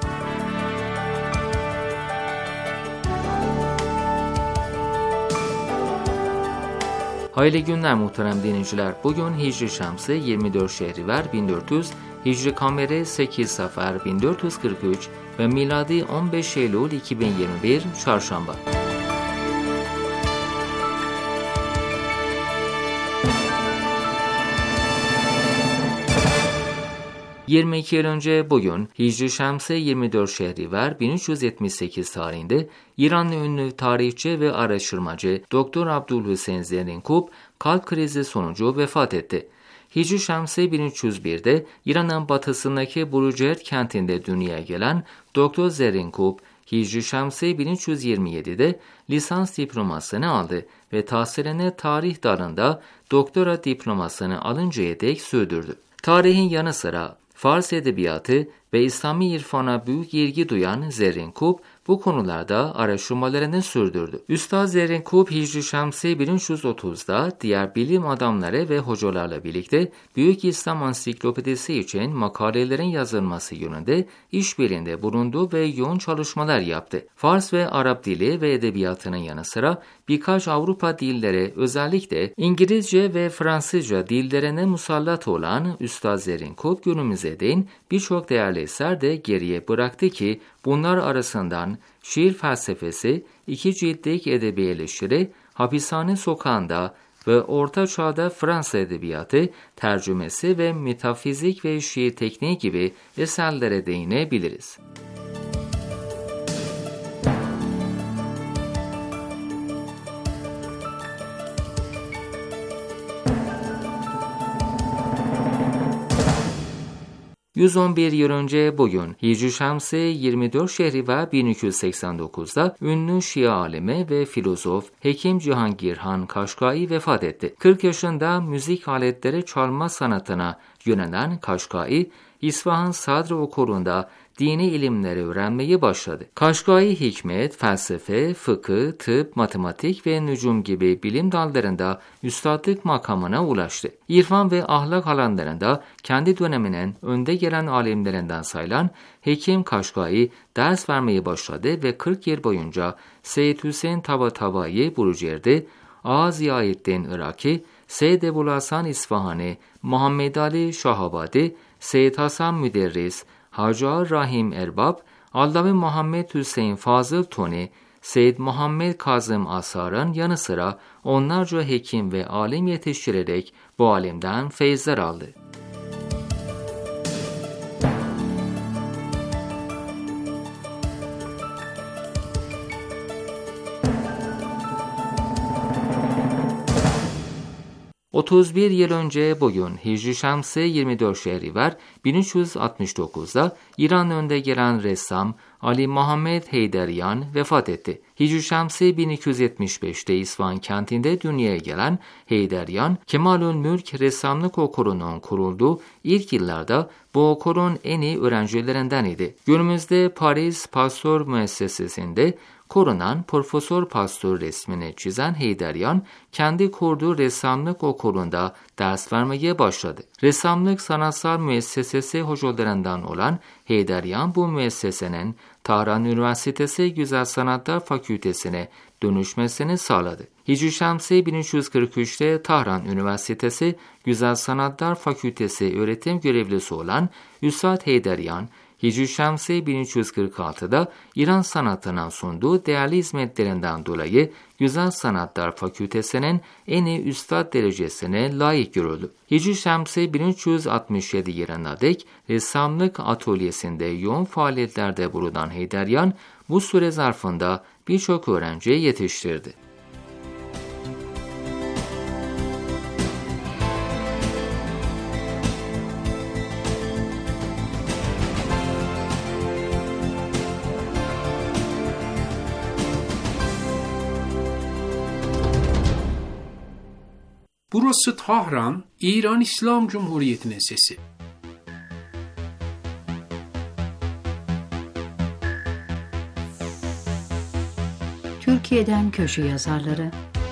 Hayırlı günler muhterem dinleyiciler. Bugün Hicri Şemsi yirmi dört Şehrivar bin dört yüz, Hicri Kameri sekiz Safer bin dört yüz kırk üç ve miladi on beş Eylül iki bin yirmi bir Çarşamba. yirmi iki yıl önce bugün Hicri Şemsi yirmi dört Şehrivar bin üç yüz yetmiş sekiz tarihinde İranlı ünlü tarihçi ve araştırmacı Doktor Abdülhüseyin Zerinkub kalp krizi sonucu vefat etti. Hicri Şemsi bin üç yüz birde İran'ın batısındaki Burucert kentinde dünyaya gelen Doktor Zerinkub, Hicri Şemsi bin üç yüz yirmi yedide lisans diplomasını aldı ve tahsilini tarih dalında doktora diplomasını alıncaya dek sürdürdü. Tarihin yanı sıra Fars edebiyatı ve İslami irfana büyük ilgi duyan Zerinkub, bu konularda araştırmalarını sürdürdü. Üstad Zerrin Kup Hicri Şemsi bin üç yüz otuzda diğer bilim adamları ve hocalarla birlikte Büyük İslam Ansiklopedisi için makalelerin yazılması yönünde işbirliğinde bulundu ve yoğun çalışmalar yaptı. Fars ve Arap dili ve edebiyatının yanı sıra birkaç Avrupa dilleri, özellikle İngilizce ve Fransızca dillerine musallat olan Üstad Zerrin Kup günümüze değin birçok değerli eser de geriye bıraktı ki bunlar arasından Şiir Felsefesi, iki ciltlik edebi eleştiri, Hapishane Sokağında ve Orta Çağ'da Fransa Edebiyatı, tercümesi ve metafizik ve şiir tekniği gibi eserlere değinebiliriz. yüz on bir yıl önce bugün Hicri Şemsi yirmi dört Şehrivar bin iki yüz seksen dokuzda ünlü Şia alimi ve filozof Hekim Cihangir Han Kaşgai vefat etti. kırk yaşında müzik aletleri çalma sanatına yönelen Kaşgai, İsfahan Sadr Okulu'nda dini ilimleri öğrenmeye başladı. Kaşgai hikmet, felsefe, fıkıh, tıp, matematik ve nücum gibi bilim dallarında üstadlık makamına ulaştı. İrfan ve ahlak alanlarında kendi döneminin önde gelen alimlerinden sayılan Hekim Kaşgai ders vermeye başladı ve kırk yıl boyunca Seyyid Hüseyin Tabatabai Burucerdi, Ağa Ziyaettin Iraki, Seyyid Ebul Hasan İsfahani, Muhammed Ali Şahabadi, Seyyid Hasan Müderris, Hacı Rahim Erbab, Allavi Muhammed Hüseyin Fazıl Toni, Seyyid Muhammed Kazım Asar'ın yanı sıra onlarca hekim ve alim yetiştirerek bu alimden feyizler aldı. otuz bir yıl önce bugün Hicri Şemsi yirmi dört Şehrivar bin üç yüz altmış dokuzda İran önde gelen ressam Ali Muhammed Heydarian vefat etti. Hicri Şemsi bin iki yüz yetmiş beşte İsfahan kentinde dünyaya gelen Heydarian, Kemalül Mülk Ressamlık Okulu'nun kurulduğu ilk yıllarda bu okulun en iyi öğrencilerinden idi. Günümüzde Paris Pasteur Müessesesi'nde korunan Profesör Pasteur resmini çizen Heydarian, kendi kurduğu ressamlık okulunda ders vermeye başladı. Ressamlık sanatsal müessesesi hocalarından olan Heydarian, bu müessesenin Tahran Üniversitesi Güzel Sanatlar Fakültesine dönüşmesini sağladı. Hicri Şemsi bin üç yüz kırk üçte Tahran Üniversitesi Güzel Sanatlar Fakültesi öğretim görevlisi olan Üstad Heydarian, Hicri Şemsi bin üç yüz kırk altıda İran sanatına sunduğu değerli hizmetlerinden dolayı Güzel Sanatlar Fakültesi'nin en iyi üstad derecesine layık görüldü. Hicri Şemsi bin üç yüz altmış yedi yılına dek ressamlık atölyesinde yoğun faaliyetlerde bulunan Heydarian, bu süre zarfında birçok öğrenci yetiştirdi. Burası Tahran, İran İslam Cumhuriyeti'nin sesi. Türkiye'den köşe yazarları.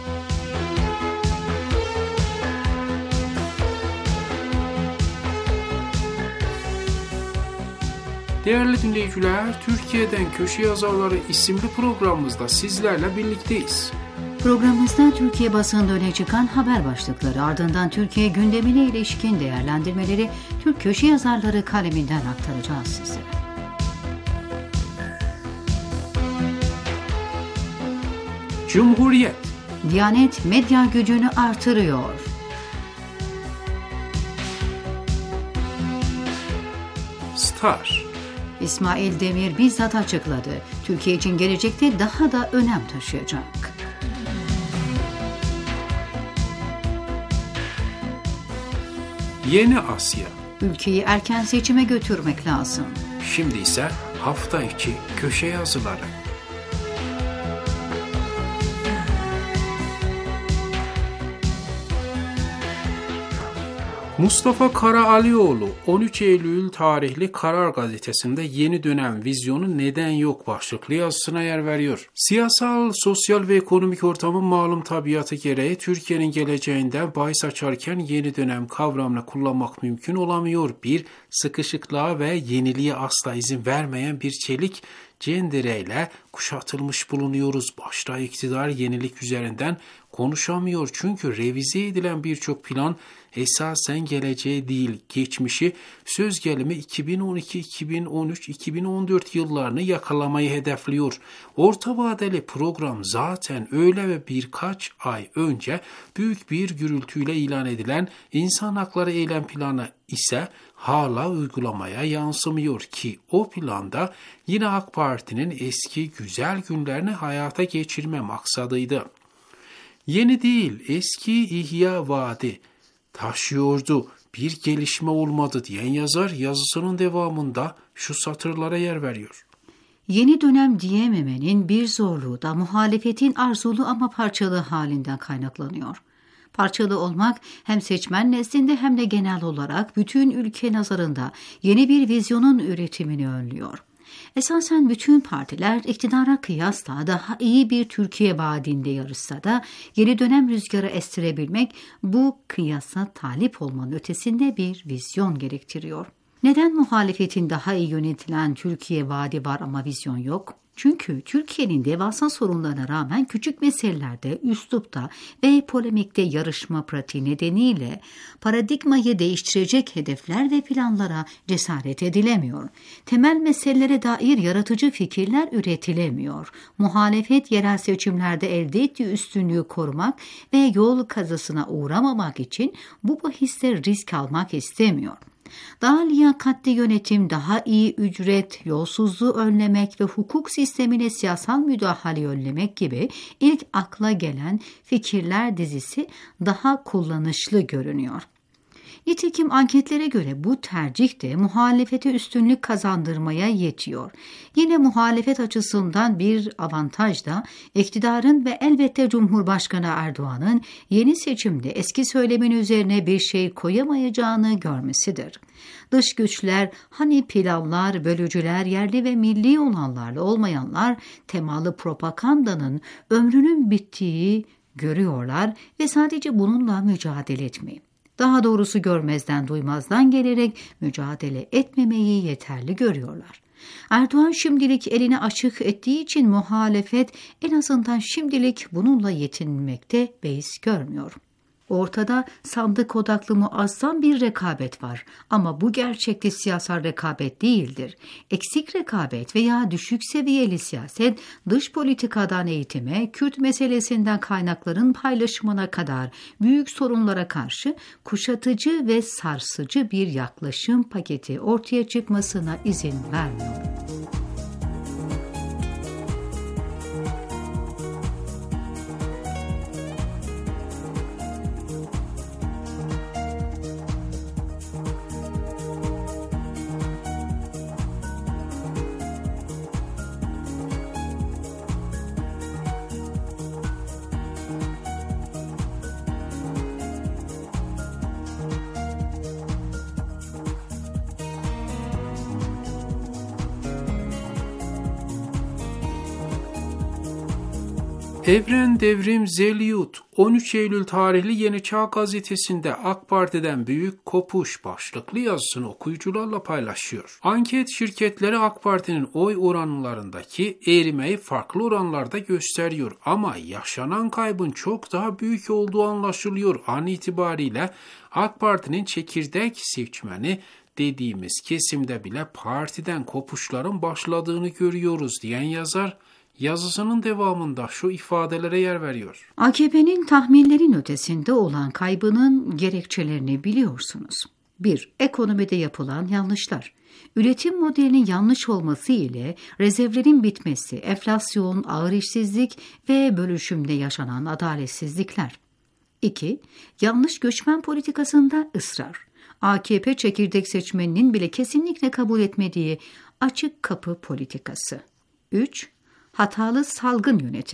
Değerli dinleyiciler, Türkiye'den Köşe Yazarları isimli programımızda sizlerle birlikteyiz. Programımızda Türkiye basınında öne çıkan haber başlıkları, ardından Türkiye gündemine ilişkin değerlendirmeleri Türk köşe yazarları kaleminden aktaracağız sizlere. Cumhuriyet. Diyanet medya gücünü artırıyor. Star. İsmail Demir bizzat açıkladı. Türkiye için gelecekte daha da önem taşıyacak. Yeni Asya. Ülkeyi erken seçime götürmek lazım. Şimdi ise hafta içi köşe yazıları. Mustafa Karaalioğlu on üç Eylül tarihli Karar Gazetesi'nde yeni dönem vizyonu neden yok başlıklı yazısına yer veriyor. Siyasal, sosyal ve ekonomik ortamın malum tabiatı gereği Türkiye'nin geleceğinden bahis açarken yeni dönem kavramını kullanmak mümkün olamıyor. Bir sıkışıklığa ve yeniliğe asla izin vermeyen bir çelik cendereyle kuşatılmış bulunuyoruz. Başta iktidar yenilik üzerinden konuşamıyor çünkü revize edilen birçok plan esasen geleceği değil, geçmişi, söz gelimi iki bin on iki, iki bin on üç, iki bin on dört yıllarını yakalamayı hedefliyor. Orta vadeli program zaten öyle ve birkaç ay önce büyük bir gürültüyle ilan edilen insan hakları eylem planı ise hala uygulamaya yansımıyor ki o planda yine AK Parti'nin eski güzel günlerini hayata geçirme maksadıydı. Yeni değil, eski ihya vaadi taşıyordu. Bir gelişme olmadı diyen yazar yazısının devamında şu satırlara yer veriyor. Yeni dönem diyememenin bir zorluğu da muhalefetin arzulu ama parçalı halinden kaynaklanıyor. Parçalı olmak hem seçmen nezdinde hem de genel olarak bütün ülke nazarında yeni bir vizyonun üretimini önlüyor. Esasen bütün partiler iktidara kıyasla daha iyi bir Türkiye vaadinde yarışsa da yeni dönem rüzgarı estirebilmek bu kıyasa talip olmanın ötesinde bir vizyon gerektiriyor. Neden muhalefetin daha iyi yönetilen Türkiye vaadi var ama vizyon yok? Çünkü Türkiye'nin devasa sorunlarına rağmen küçük meselelerde, üslupta ve polemikte yarışma pratiği nedeniyle paradigmayı değiştirecek hedefler ve planlara cesaret edilemiyor. Temel meselelere dair yaratıcı fikirler üretilemiyor. Muhalefet yerel seçimlerde elde ettiği üstünlüğü korumak ve yol kazasına uğramamak için bu bahiste risk almak istemiyor. Daha liyakatli yönetim, daha iyi ücret, yolsuzluğu önlemek ve hukuk sistemine siyasal müdahale önlemek gibi ilk akla gelen fikirler dizisi daha kullanışlı görünüyor. Nitekim anketlere göre bu tercih de muhalefete üstünlük kazandırmaya yetiyor. Yine muhalefet açısından bir avantaj da iktidarın ve elbette Cumhurbaşkanı Erdoğan'ın yeni seçimde eski söylemin üzerine bir şey koyamayacağını görmesidir. Dış güçler, hani pilavlar, bölücüler, yerli ve milli olanlarla olmayanlar temalı propagandanın ömrünün bittiği görüyorlar ve sadece bununla mücadele etmeyi, daha doğrusu görmezden duymazdan gelerek mücadele etmemeyi yeterli görüyorlar. Erdoğan şimdilik elini açık ettiği için muhalefet en azından şimdilik bununla yetinmekte beis görmüyor. Ortada sandık odaklı muazzam bir rekabet var ama bu gerçekte siyasal rekabet değildir. Eksik rekabet veya düşük seviyeli siyaset dış politikadan eğitime, Kürt meselesinden kaynakların paylaşımına kadar büyük sorunlara karşı kuşatıcı ve sarsıcı bir yaklaşım paketi ortaya çıkmasına izin vermiyor. Evren Devrim Zeliyut on üç Eylül tarihli Yeni Çağ Gazetesi'nde AK Parti'den büyük kopuş başlıklı yazısını okuyucularla paylaşıyor. Anket şirketleri AK Parti'nin oy oranlarındaki erimeyi farklı oranlarda gösteriyor ama yaşanan kaybın çok daha büyük olduğu anlaşılıyor. An itibariyle AK Parti'nin çekirdek seçmeni dediğimiz kesimde bile partiden kopuşların başladığını görüyoruz diyen yazar, yazısının devamında şu ifadelere yer veriyor. A K P'nin tahminlerin ötesinde olan kaybının gerekçelerini biliyorsunuz. bir. Ekonomide yapılan yanlışlar. Üretim modelinin yanlış olması ile rezervlerin bitmesi, enflasyon, ağır işsizlik ve bölüşümde yaşanan adaletsizlikler. iki. Yanlış göçmen politikasında ısrar. A K P çekirdek seçmeninin bile kesinlikle kabul etmediği açık kapı politikası. üç. Hatalı salgın yönetimi.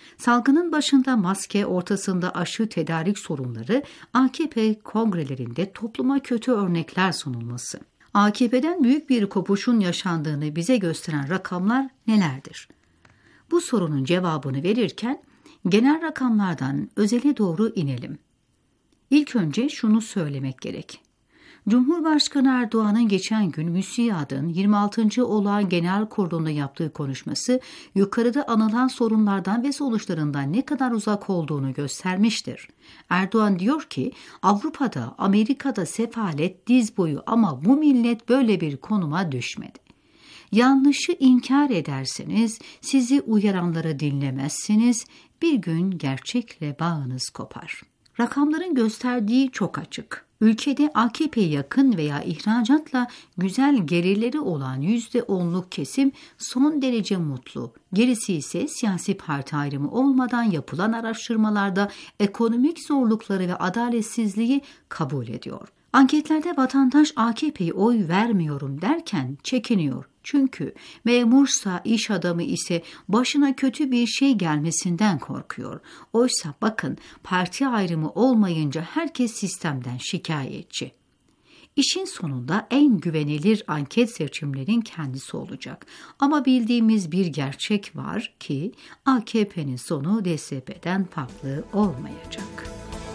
Salgının başında maske, ortasında aşı tedarik sorunları, A K P kongrelerinde topluma kötü örnekler sunulması. A K P'den büyük bir kopuşun yaşandığını bize gösteren rakamlar nelerdir? Bu sorunun cevabını verirken genel rakamlardan özele doğru inelim. İlk önce şunu söylemek gerek. Cumhurbaşkanı Erdoğan'ın geçen gün MÜSİAD'ın yirmi altıncı Olağan Genel Kurulu'nda yaptığı konuşması yukarıda anılan sorunlardan ve sonuçlarından ne kadar uzak olduğunu göstermiştir. Erdoğan diyor ki Avrupa'da, Amerika'da sefalet diz boyu ama bu millet böyle bir konuma düşmedi. Yanlışı inkar ederseniz, sizi uyaranları dinlemezsiniz, bir gün gerçekle bağınız kopar. Rakamların gösterdiği çok açık. Ülkede A K P'ye yakın veya ihracatla güzel gelirleri olan yüzde onluk kesim son derece mutlu. Gerisi ise siyasi parti ayrımı olmadan yapılan araştırmalarda ekonomik zorlukları ve adaletsizliği kabul ediyor. Anketlerde vatandaş A K P'ye oy vermiyorum derken çekiniyor. Çünkü memursa, iş adamı ise başına kötü bir şey gelmesinden korkuyor. Oysa bakın, parti ayrımı olmayınca herkes sistemden şikayetçi. İşin sonunda en güvenilir anket seçimlerin kendisi olacak. Ama bildiğimiz bir gerçek var ki A K P'nin sonu D S P'den farklı olmayacak.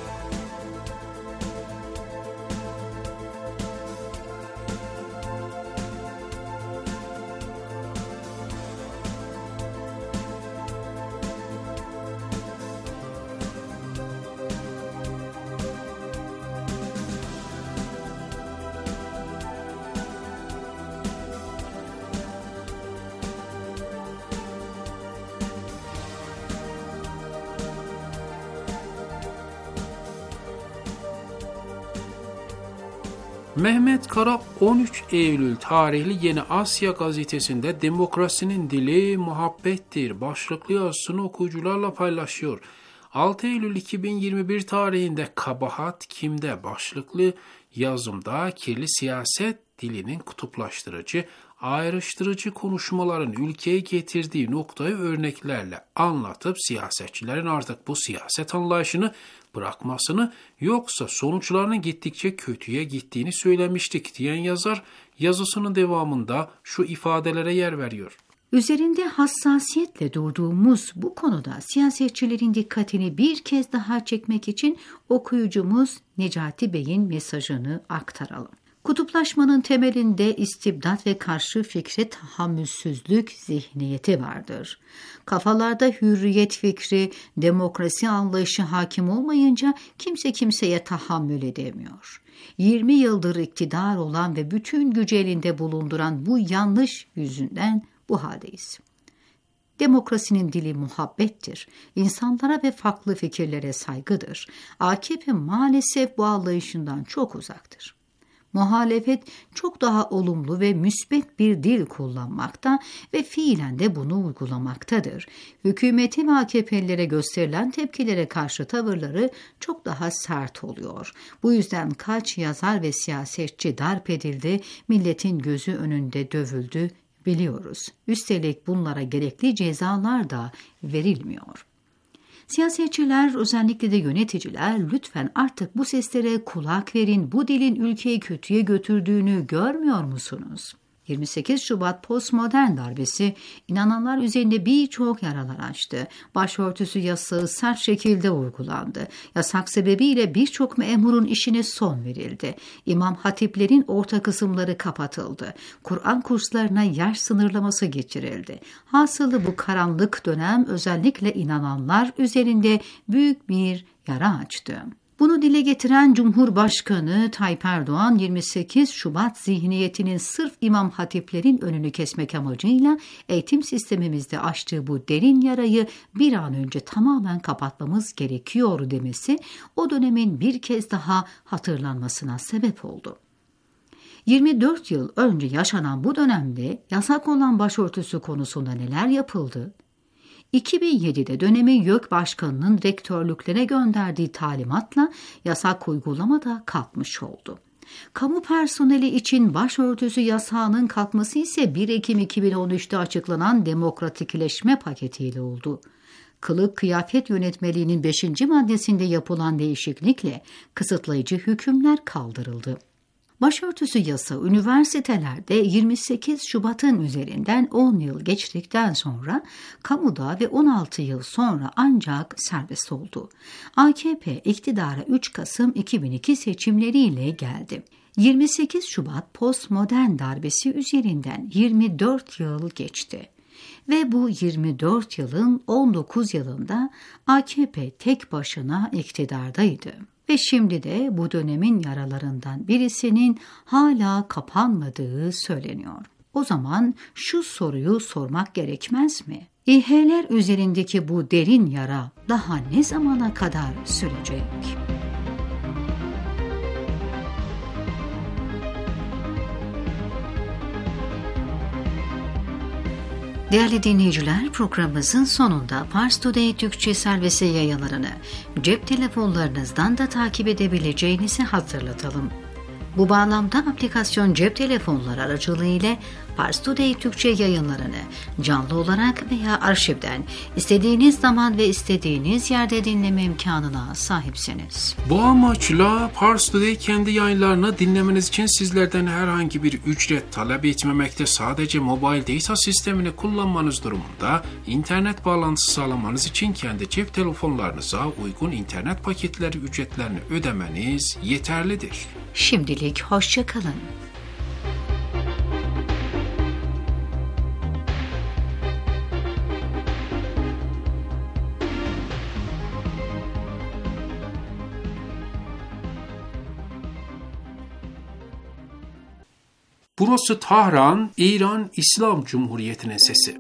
Mehmet Kara on üç Eylül tarihli Yeni Asya gazetesinde "Demokrasinin dili muhabbettir" başlıklı yazısını okuyucularla paylaşıyor. altı Eylül iki bin yirmi bir tarihinde "Kabahat kimde" başlıklı yazımda kirli siyaset dilinin kutuplaştırıcı, ayrıştırıcı konuşmaların ülkeye getirdiği noktayı örneklerle anlatıp siyasetçilerin artık bu siyaset anlayışını bırakmasını, yoksa sonuçlarının gittikçe kötüye gittiğini söylemiştik diyen yazar yazısının devamında şu ifadelere yer veriyor. Üzerinde hassasiyetle durduğumuz bu konuda siyasetçilerin dikkatini bir kez daha çekmek için okuyucumuz Necati Bey'in mesajını aktaralım. Kutuplaşmanın temelinde istibdat ve karşı fikre tahammülsüzlük zihniyeti vardır. Kafalarda hürriyet fikri, demokrasi anlayışı hakim olmayınca kimse kimseye tahammül edemiyor. yirmi yıldır iktidar olan ve bütün gücü elinde bulunduran bu yanlış yüzünden bu haldeyiz. Demokrasinin dili muhabbettir. İnsanlara ve farklı fikirlere saygıdır. A K P maalesef bu anlayışından çok uzaktır. Muhalefet çok daha olumlu ve müsbet bir dil kullanmakta ve fiilen de bunu uygulamaktadır. Hükümeti ve A K P'lilere gösterilen tepkilere karşı tavırları çok daha sert oluyor. Bu yüzden kaç yazar ve siyasetçi darp edildi, milletin gözü önünde dövüldü biliyoruz. Üstelik bunlara gerekli cezalar da verilmiyor. Siyasetçiler, özellikle de yöneticiler lütfen artık bu seslere kulak verin. Bu dilin ülkeyi kötüye götürdüğünü görmüyor musunuz? yirmi sekiz Şubat postmodern darbesi inananlar üzerinde birçok yaralar açtı. Başörtüsü yasağı sert şekilde uygulandı. Yasak sebebiyle birçok memurun işine son verildi. İmam hatiplerin orta kısımları kapatıldı. Kur'an kurslarına yaş sınırlaması geçirildi. Hasılı bu karanlık dönem özellikle inananlar üzerinde büyük bir yara açtı. Bunu dile getiren Cumhurbaşkanı Tayyip Erdoğan yirmi sekiz Şubat zihniyetinin sırf imam hatiplerin önünü kesmek amacıyla eğitim sistemimizde açtığı bu derin yarayı bir an önce tamamen kapatmamız gerekiyor demesi o dönemin bir kez daha hatırlanmasına sebep oldu. yirmi dört yıl önce yaşanan bu dönemde yasak olan başörtüsü konusunda neler yapıldı? iki bin yedide dönemin YÖK Başkanı'nın rektörlüklere gönderdiği talimatla yasak uygulama da kalkmış oldu. Kamu personeli için başörtüsü yasağının kalkması ise bir Ekim iki bin on üçte açıklanan demokratikleşme paketiyle oldu. Kılık kıyafet yönetmeliğinin beşinci maddesinde yapılan değişiklikle kısıtlayıcı hükümler kaldırıldı. Başörtüsü yasa üniversitelerde yirmi sekiz Şubat'ın üzerinden on yıl geçtikten sonra kamuda ve on altı yıl sonra ancak serbest oldu. A K P iktidara üç Kasım iki bin iki seçimleriyle geldi. yirmi sekiz Şubat postmodern darbesi üzerinden yirmi dört yıl geçti. Ve bu yirmi dört yılın on dokuz yılında A K P tek başına iktidardaydı. Ve şimdi de bu dönemin yaralarından birisinin hala kapanmadığı söyleniyor. O zaman şu soruyu sormak gerekmez mi? İH'ler üzerindeki bu derin yara daha ne zamana kadar sürecek? Değerli dinleyiciler, programımızın sonunda Pars Today Türkçe servisi yayınlarını cep telefonlarınızdan da takip edebileceğinizi hatırlatalım. Bu bağlamda aplikasyon cep telefonları aracılığıyla Pars Today Türkçe yayınlarını canlı olarak veya arşivden istediğiniz zaman ve istediğiniz yerde dinleme imkanına sahipsiniz. Bu amaçla Pars Today kendi yayınlarını dinlemeniz için sizlerden herhangi bir ücret talep etmemekte. Sadece mobile data sistemini kullanmanız durumunda internet bağlantısı sağlamanız için kendi cep telefonlarınıza uygun internet paketleri ücretlerini ödemeniz yeterlidir. Şimdilik hoşça kalın. Burası Tahran, İran İslam Cumhuriyeti'nin sesi.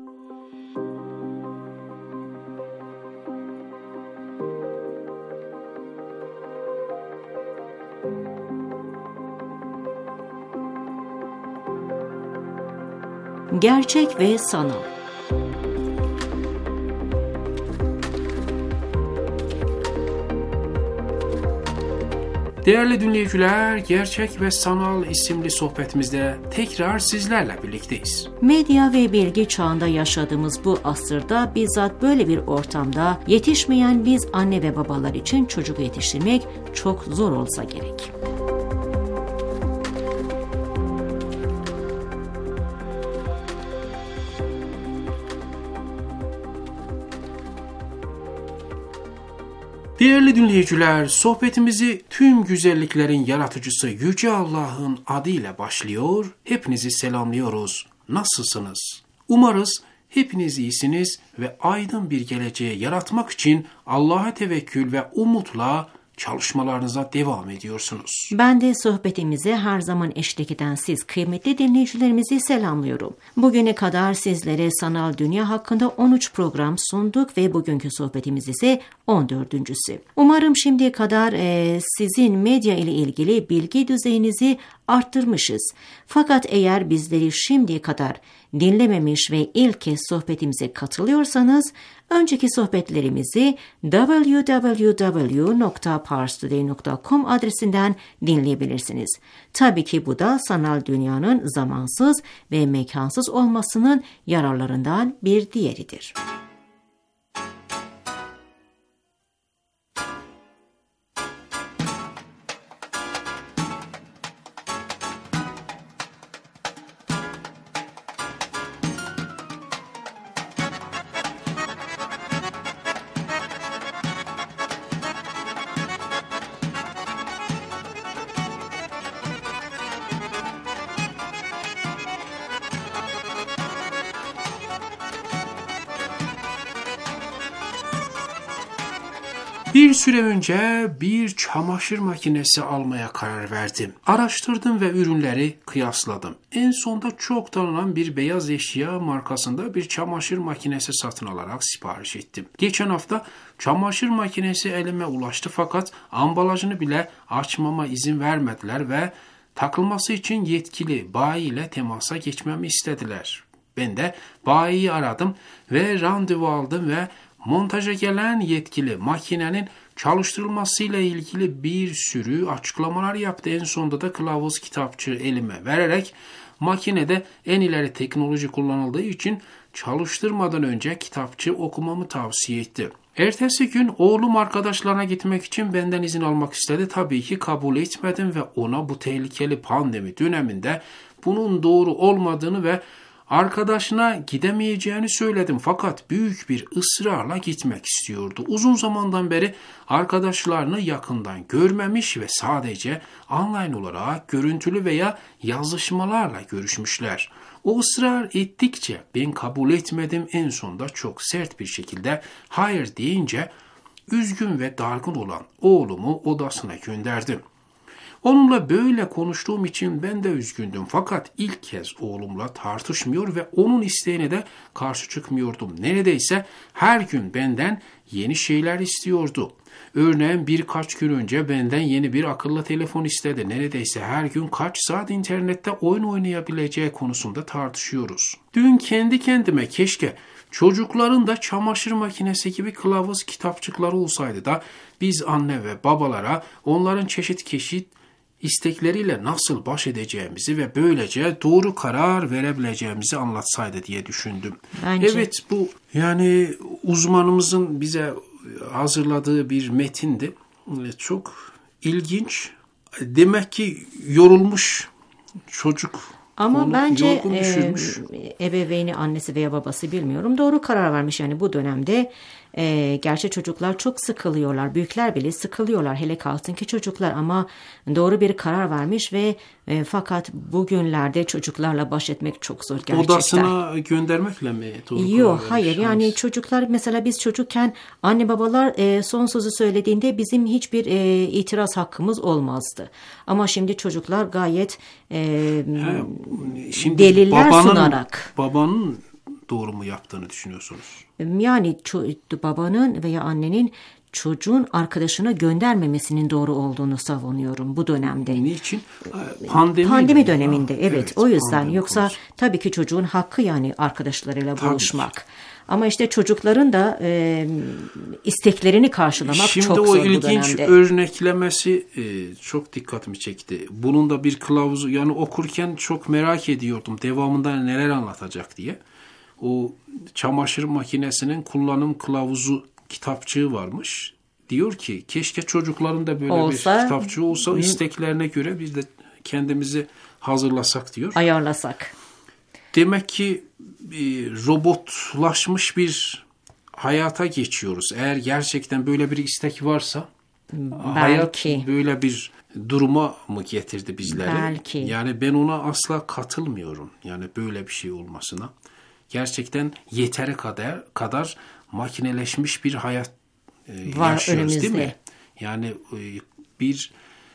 Gerçek ve sanal. Değerli dinleyiciler, Gerçek ve Sanal isimli sohbetimizde tekrar sizlerle birlikteyiz. Medya ve bilgi çağında yaşadığımız bu asırda bizzat böyle bir ortamda yetişmeyen biz anne ve babalar için çocuk yetiştirmek çok zor olsa gerek. Değerli dinleyiciler, sohbetimizi tüm güzelliklerin yaratıcısı Yüce Allah'ın adıyla başlıyor. Hepinizi selamlıyoruz. Nasılsınız? Umarız hepiniz iyisiniz ve aydın bir geleceğe yaratmak için Allah'a tevekkül ve umutla çalışmalarınıza devam ediyorsunuz. Ben de sohbetimize her zaman eşlik eden siz kıymetli dinleyicilerimizi selamlıyorum. Bugüne kadar sizlere sanal dünya hakkında on üç program sunduk ve bugünkü sohbetimiz ise on dördüncüsü. Umarım şimdiye kadar e, sizin medya ile ilgili bilgi düzeyinizi arttırmışız. Fakat eğer bizleri şimdiye kadar dinlememiş ve ilk kez sohbetimize katılıyorsanız, önceki sohbetlerimizi double-u double-u double-u nokta pars today nokta com adresinden dinleyebilirsiniz. Tabii ki bu da sanal dünyanın zamansız ve mekansız olmasının yararlarından bir diğeridir. Bir süre önce bir çamaşır makinesi almaya karar verdim. Araştırdım ve ürünleri kıyasladım. En sonunda çok tanınan bir beyaz eşya markasında bir çamaşır makinesi satın alarak sipariş ettim. Geçen hafta çamaşır makinesi elime ulaştı fakat ambalajını bile açmama izin vermediler ve takılması için yetkili bayi ile temasa geçmemi istediler. Ben de bayiyi aradım ve randevu aldım ve montaja gelen yetkili makinenin çalıştırılmasıyla ilgili bir sürü açıklamalar yaptı. En sonunda da kılavuz kitapçığı elime vererek Makinede en ileri teknoloji kullanıldığı için çalıştırmadan önce kitapçı okumamı tavsiye etti. Ertesi gün oğlum arkadaşlarına gitmek için benden izin almak istedi. Tabii ki kabul etmedim ve ona bu tehlikeli pandemi döneminde bunun doğru olmadığını ve arkadaşına gidemeyeceğini söyledim. Fakat büyük bir ısrarla gitmek istiyordu. Uzun zamandan beri arkadaşlarını yakından görmemiş ve sadece online olarak görüntülü veya yazışmalarla görüşmüşler. O ısrar ettikçe ben kabul etmedim. En sonunda çok sert bir şekilde hayır deyince üzgün ve dargın olan oğlumu odasına gönderdim. Onunla böyle konuştuğum için ben de üzgündüm. Fakat ilk kez oğlumla tartışmıyor ve onun isteğine de karşı çıkmıyordum. Neredeyse her gün benden yeni şeyler istiyordu. Örneğin birkaç gün önce benden yeni bir akıllı telefon istedi. Neredeyse her gün kaç saat internette oyun oynayabileceği konusunda tartışıyoruz. Dün kendi kendime keşke çocukların da çamaşır makinesi gibi kılavuz kitapçıkları olsaydı da biz anne ve babalara onların çeşit çeşit istekleriyle nasıl baş edeceğimizi ve böylece doğru karar verebileceğimizi anlatsaydı diye düşündüm. Bence... Evet, bu yani uzmanımızın bize hazırladığı bir metindi. Çok ilginç. Demek ki yorulmuş çocuk. Ama onu bence e, ebeveyni, annesi veya babası bilmiyorum, doğru karar vermiş. Yani bu dönemde e, gerçi çocuklar çok sıkılıyorlar. Büyükler bile sıkılıyorlar. Hele kalsın ki çocuklar, ama doğru bir karar vermiş ve e, fakat bugünlerde çocuklarla baş etmek çok zor gerçekten. Odasına göndermekle mi doğru Yok, karar hayır. vermiş? Yani çocuklar, mesela biz çocukken anne babalar e, son sözü söylediğinde bizim hiçbir e, itiraz hakkımız olmazdı. Ama şimdi çocuklar gayet e, He, şimdi deliller babanın, sunarak. Babanın doğru mu yaptığını düşünüyorsunuz? Yani ço- babanın veya annenin çocuğun arkadaşına göndermemesinin doğru olduğunu savunuyorum bu dönemde. Niçin? Pandemi, Pandemi döneminde ha, evet, evet o yüzden. Yoksa konusu. Tabii ki çocuğun hakkı yani arkadaşlarıyla Tabii buluşmak. ki. Ama işte çocukların da e, isteklerini karşılamak Şimdi çok zor bu Şimdi o ilginç dönemde. örneklemesi e, çok dikkatimi çekti. Bunun da bir kılavuzu, yani okurken çok merak ediyordum devamında neler anlatacak diye. O çamaşır makinesinin kullanım kılavuzu kitapçığı varmış. Diyor ki keşke çocukların da böyle olsa, bir kitapçığı olsa, isteklerine göre biz de kendimizi hazırlasak diyor. Ayarlasak. Demek ki e, robotlaşmış bir hayata geçiyoruz. Eğer gerçekten böyle bir istek varsa, belki. Hayat böyle bir duruma mı getirdi bizleri? Belki. Yani ben ona asla katılmıyorum. Yani böyle bir şey olmasına. Gerçekten yeteri kadar kadar makineleşmiş bir hayat e, var yaşıyoruz önümüzde. değil mi? Yani e, bir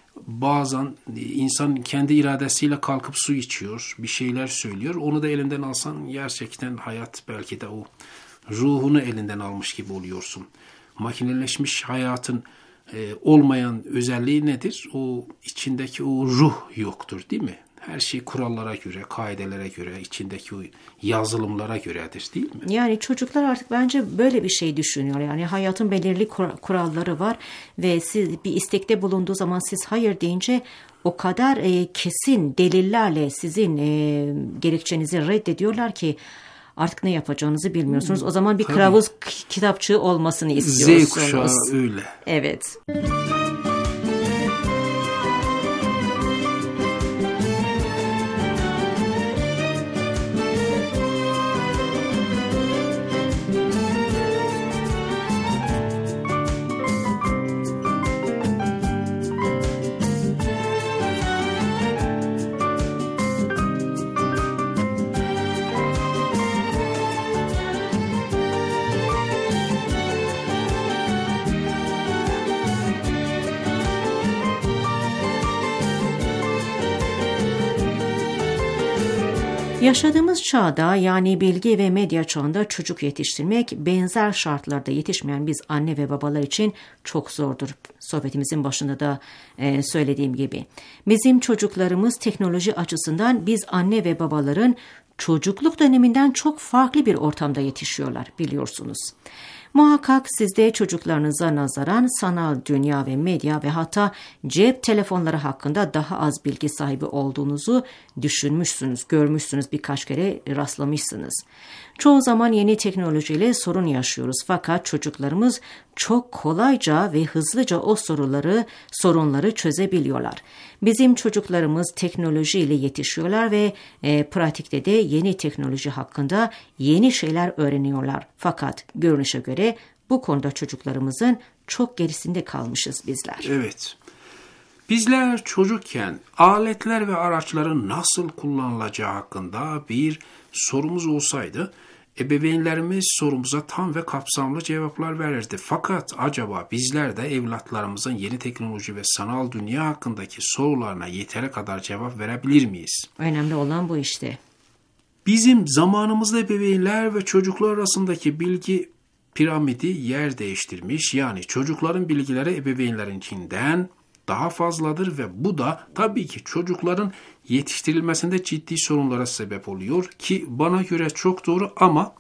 bazen insan kendi iradesiyle kalkıp su içiyor, bir şeyler söylüyor. Onu da elinden alsan gerçekten hayat belki de o ruhunu elinden almış gibi oluyorsun. Makineleşmiş hayatın e, olmayan özelliği nedir? O içindeki o ruh yoktur değil mi? Her şey kurallara göre, kaidelere göre, içindeki o yazılımlara göredir değil mi? Yani çocuklar artık bence böyle bir şey düşünüyor. Yani hayatın belirli kuralları var ve siz bir istekte bulunduğu zaman siz hayır deyince o kadar e, kesin delillerle sizin e, gerekçenizi reddediyorlar ki artık ne yapacağınızı bilmiyorsunuz. O zaman bir Tabii. kılavuz kitapçığı olmasını istiyorsunuz. Z kuşağı öyle. Evet. Yaşadığımız çağda, yani bilgi ve medya çağında çocuk yetiştirmek benzer şartlarda yetişmeyen biz anne ve babalar için çok zordur. Sohbetimizin başında da e, söylediğim gibi. Bizim çocuklarımız teknoloji açısından biz anne ve babaların çocukluk döneminden çok farklı bir ortamda yetişiyorlar, biliyorsunuz. Muhakkak siz de çocuklarınıza nazaran sanal dünya ve medya ve hatta cep telefonları hakkında daha az bilgi sahibi olduğunuzu düşünmüşsünüz, görmüşsünüz, birkaç kere rastlamışsınız. Çoğu zaman yeni teknolojiyle sorun yaşıyoruz fakat çocuklarımız çok kolayca ve hızlıca o soruları, sorunları çözebiliyorlar. Bizim çocuklarımız teknolojiyle yetişiyorlar ve e, pratikte de yeni teknoloji hakkında yeni şeyler öğreniyorlar. Fakat görünüşe göre bu konuda çocuklarımızın çok gerisinde kalmışız bizler. Evet. Bizler çocukken aletler ve araçların nasıl kullanılacağı hakkında bir sorumuz olsaydı, ebeveynlerimiz sorumuza tam ve kapsamlı cevaplar verirdi. Fakat acaba bizler de evlatlarımızın yeni teknoloji ve sanal dünya hakkındaki sorularına yeteri kadar cevap verebilir miyiz? Önemli olan bu işte. Bizim zamanımızda ebeveynler ve çocuklar arasındaki bilgi piramidi yer değiştirmiş. Yani çocukların bilgileri ebeveynlerinkinden daha fazladır ve bu da tabii ki çocukların yetiştirilmesinde ciddi sorunlara sebep oluyor ki bana göre çok doğru ama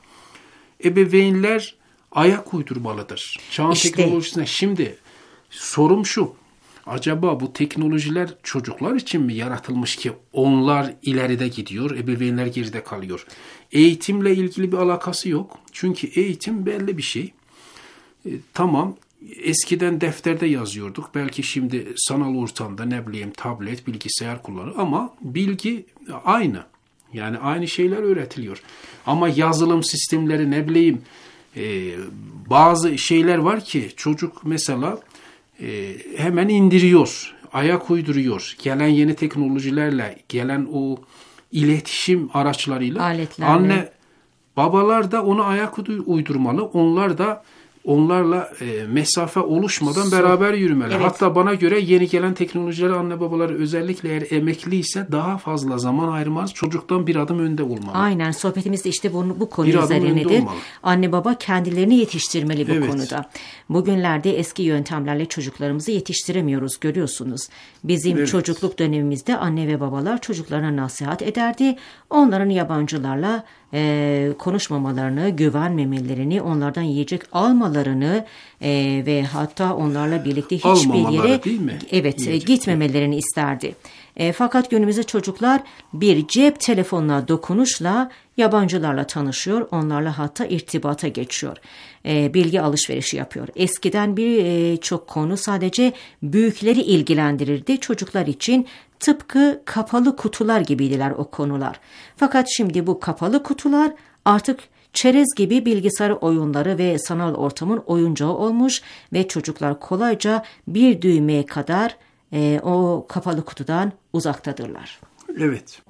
ebeveynler ayak uydurmalıdır. Çağın İşte. teknolojisine. Şimdi sorum şu, acaba bu teknolojiler çocuklar için mi yaratılmış ki onlar ileride gidiyor, ebeveynler geride kalıyor? Eğitimle ilgili bir alakası yok. Çünkü eğitim belli bir şey. E, tamam. Eskiden defterde yazıyorduk. Belki şimdi sanal ortamda ne bileyim tablet, bilgisayar kullanır ama bilgi aynı. Yani aynı şeyler öğretiliyor. Ama yazılım sistemleri ne bileyim e, bazı şeyler var ki çocuk mesela e, hemen indiriyor, ayak uyduruyor. Gelen yeni teknolojilerle, gelen o iletişim araçlarıyla aletlerle. Anne, babalar da onu ayak uydurmalı. Onlar da onlarla e, mesafe oluşmadan so, beraber yürümeli. Evet. Hatta bana göre yeni gelen teknolojileri anne babaları özellikle eğer emekliyse daha fazla zaman ayırmaz. Çocuktan bir adım önde olmalı. Aynen, sohbetimizde işte bu, bu konu üzerinedir. Anne baba kendilerini yetiştirmeli bu evet. konuda. Bugünlerde eski yöntemlerle çocuklarımızı yetiştiremiyoruz, görüyorsunuz. Bizim evet. çocukluk dönemimizde anne ve babalar çocuklarına nasihat ederdi. Onların yabancılarla e, konuşmamalarını, güvenmemelerini, onlardan yiyecek almalarını e, ve hatta onlarla birlikte hiçbir yere evet yiyecek. gitmemelerini isterdi. E, fakat günümüzde çocuklar bir cep telefonuna dokunuşla yabancılarla tanışıyor, onlarla hatta irtibata geçiyor, e, bilgi alışverişi yapıyor. Eskiden bir e, çok konu sadece büyükleri ilgilendirirdi, çocuklar için tıpkı kapalı kutular gibiydiler o konular. Fakat şimdi bu kapalı kutular artık çerez gibi bilgisayar oyunları ve sanal ortamın oyuncağı olmuş ve çocuklar kolayca bir düğmeye kadar e, o kapalı kutudan uzaktadırlar. Evet.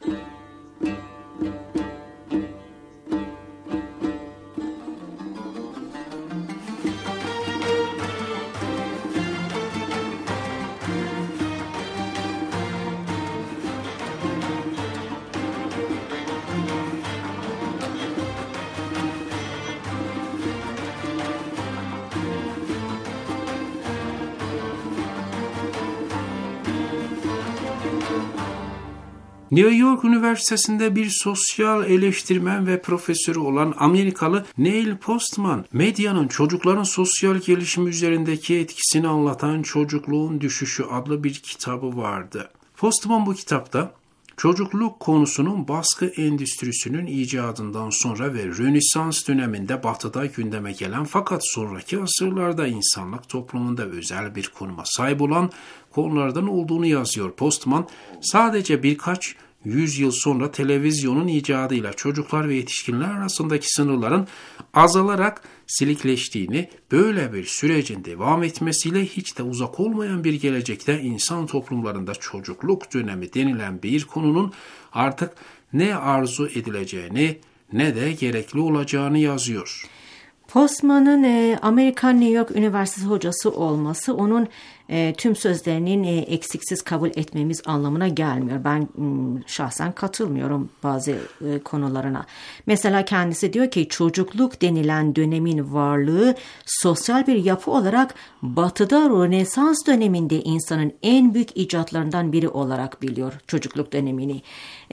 New York Üniversitesi'nde bir sosyal eleştirmen ve profesörü olan Amerikalı Neil Postman, medyanın çocukların sosyal gelişimi üzerindeki etkisini anlatan Çocukluğun Düşüşü adlı bir kitabı vardı. Postman bu kitapta çocukluk konusunun baskı endüstrisinin icadından sonra ve Rönesans döneminde Batı'da gündeme gelen fakat sonraki asırlarda insanlık toplumunda özel bir konuma sahip olan konulardan olduğunu yazıyor. Postman sadece birkaç yüzyıl sonra televizyonun icadıyla çocuklar ve yetişkinler arasındaki sınırların azalarak silikleştiğini, böyle bir sürecin devam etmesiyle hiç de uzak olmayan bir gelecekte insan toplumlarında çocukluk dönemi denilen bir konunun artık ne arzu edileceğini ne de gerekli olacağını yazıyor. Postman'ın e, Amerikan New York Üniversitesi hocası olması onun e, tüm sözlerinin e, eksiksiz kabul etmemiz anlamına gelmiyor. Ben m, şahsen katılmıyorum bazı e, konularına. Mesela kendisi diyor ki çocukluk denilen dönemin varlığı sosyal bir yapı olarak Batı'da Rönesans döneminde insanın en büyük icatlarından biri olarak biliyor çocukluk dönemini.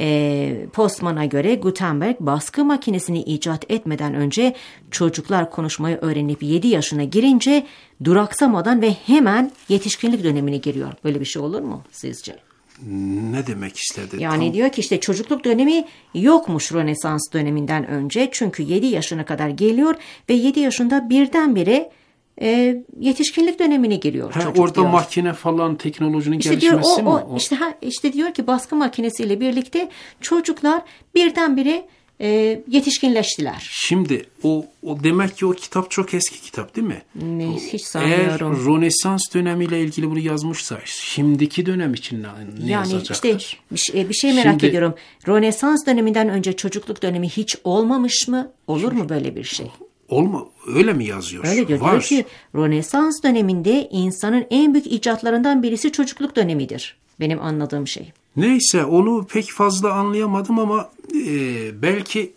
E, Postman'a göre Gutenberg baskı makinesini icat etmeden önce çocuklar konuşmayı öğrenip yedi yaşına girince duraksamadan ve hemen yetişkinlik dönemine giriyor. Böyle bir şey olur mu sizce? Ne demek istedi? Yani Tam... diyor ki işte çocukluk dönemi yokmuş Rönesans döneminden önce. Çünkü yedi yaşına kadar geliyor ve yedi yaşında birdenbire e, yetişkinlik dönemine giriyor Ha, çocuk orada diyor. makine falan teknolojinin İşte gelişmesi diyor, o, mi? o, O... İşte, ha, işte diyor ki baskı makinesiyle birlikte çocuklar birdenbire e, yetişkinleştiler. Şimdi o, o demek ki o kitap çok eski kitap değil mi? Ne, O, hiç eğer sanmıyorum. Rönesans dönemiyle ilgili bunu yazmışsa şimdiki dönem için ne, ne Yani yazacaktır? işte bir şey, bir şey merak Şimdi- ediyorum. Rönesans döneminden önce çocukluk dönemi hiç olmamış mı? Olur mu böyle bir şey? Olma, öyle mi yazıyor? Öyle diyor. Var. Diyor ki Rönesans döneminde insanın en büyük icatlarından birisi çocukluk dönemidir. Benim anladığım şey. Neyse onu pek fazla anlayamadım ama e, belki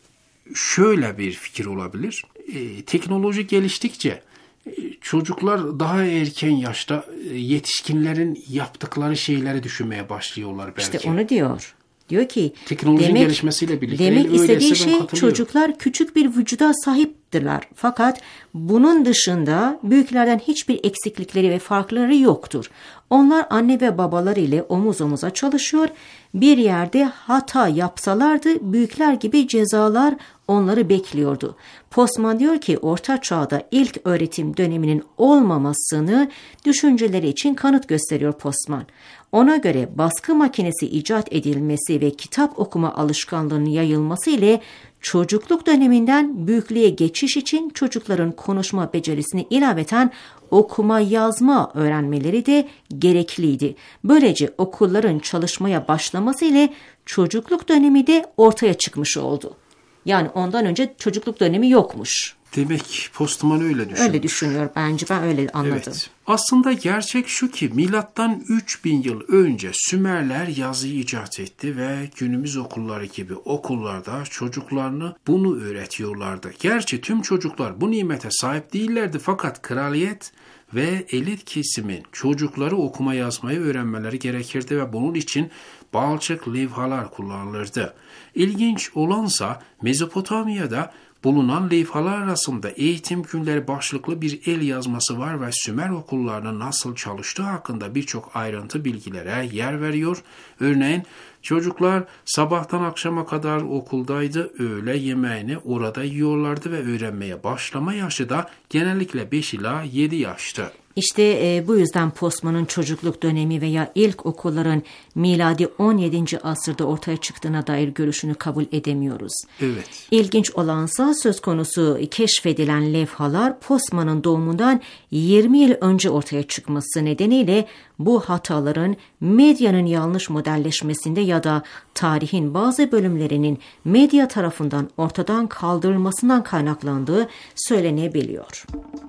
şöyle bir fikir olabilir. E, teknoloji geliştikçe e, çocuklar daha erken yaşta e, yetişkinlerin yaptıkları şeyleri düşünmeye başlıyorlar belki. İşte onu diyor. Diyor ki Teknolojinin demek, gelişmesiyle birlikte demek öyleyse istediği ben şey katılıyorum. çocuklar küçük bir vücuda sahiptirler. Fakat bunun dışında büyüklerden hiçbir eksiklikleri ve farkları yoktur. Onlar anne ve babalar ile omuz omuza çalışıyor. Bir yerde hata yapsalardı büyükler gibi cezalar onları bekliyordu. Postman diyor ki Orta Çağ'da ilk öğretim döneminin olmamasını düşünceleri için kanıt gösteriyor Postman. Ona göre baskı makinesi icat edilmesi ve kitap okuma alışkanlığının yayılması ile çocukluk döneminden büyüklüğe geçiş için çocukların konuşma becerisini ilaveten okuma yazma öğrenmeleri de gerekliydi. Böylece okulların çalışmaya başlaması ile çocukluk dönemi de ortaya çıkmış oldu. Yani ondan önce çocukluk dönemi yokmuş. Demek Postman öyle düşünüyor. Öyle düşünüyor bence, ben öyle anladım. Evet. Aslında gerçek şu ki milattan üç bin yıl önce Sümerler yazıyı icat etti ve günümüz okulları gibi okullarda çocuklarını bunu öğretiyorlardı. Gerçi tüm çocuklar bu nimete sahip değillerdi fakat kraliyet ve elit kesimin çocukları okuma yazmayı öğrenmeleri gerekirdi ve bunun için balçık levhalar kullanılırdı. İlginç olansa Mezopotamya'da bulunan levhalar arasında eğitim günleri başlıklı bir el yazması var ve Sümer okullarının nasıl çalıştığı hakkında birçok ayrıntı bilgilere yer veriyor. Örneğin çocuklar sabahtan akşama kadar okuldaydı, öğle yemeğini orada yiyorlardı ve öğrenmeye başlama yaşı da genellikle beş ila yedi yaştı. İşte e, bu yüzden Postman'ın çocukluk dönemi veya ilk okulların miladi on yedinci asırda ortaya çıktığına dair görüşünü kabul edemiyoruz. Evet. İlginç olansa söz konusu keşfedilen levhalar Postman'ın doğumundan yirmi yıl önce ortaya çıkması nedeniyle bu hataların medyanın yanlış modelleşmesinde ya da tarihin bazı bölümlerinin medya tarafından ortadan kaldırılmasından kaynaklandığı söylenebiliyor.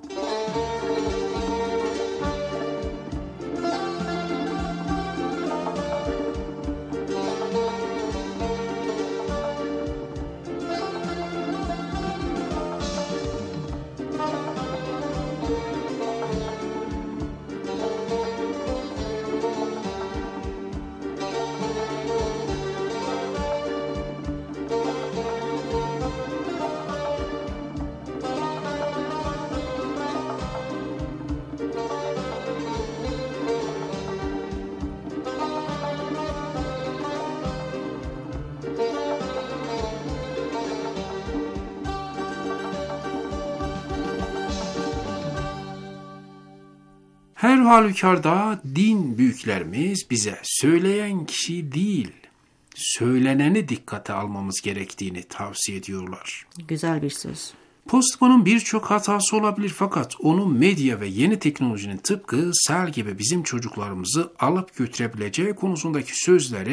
Her halükarda din büyüklerimiz bize söyleyen kişi değil, söyleneni dikkate almamız gerektiğini tavsiye ediyorlar. Güzel bir söz. Postman'ın birçok hatası olabilir fakat onun medya ve yeni teknolojinin tıpkı sel gibi bizim çocuklarımızı alıp götürebileceği konusundaki sözleri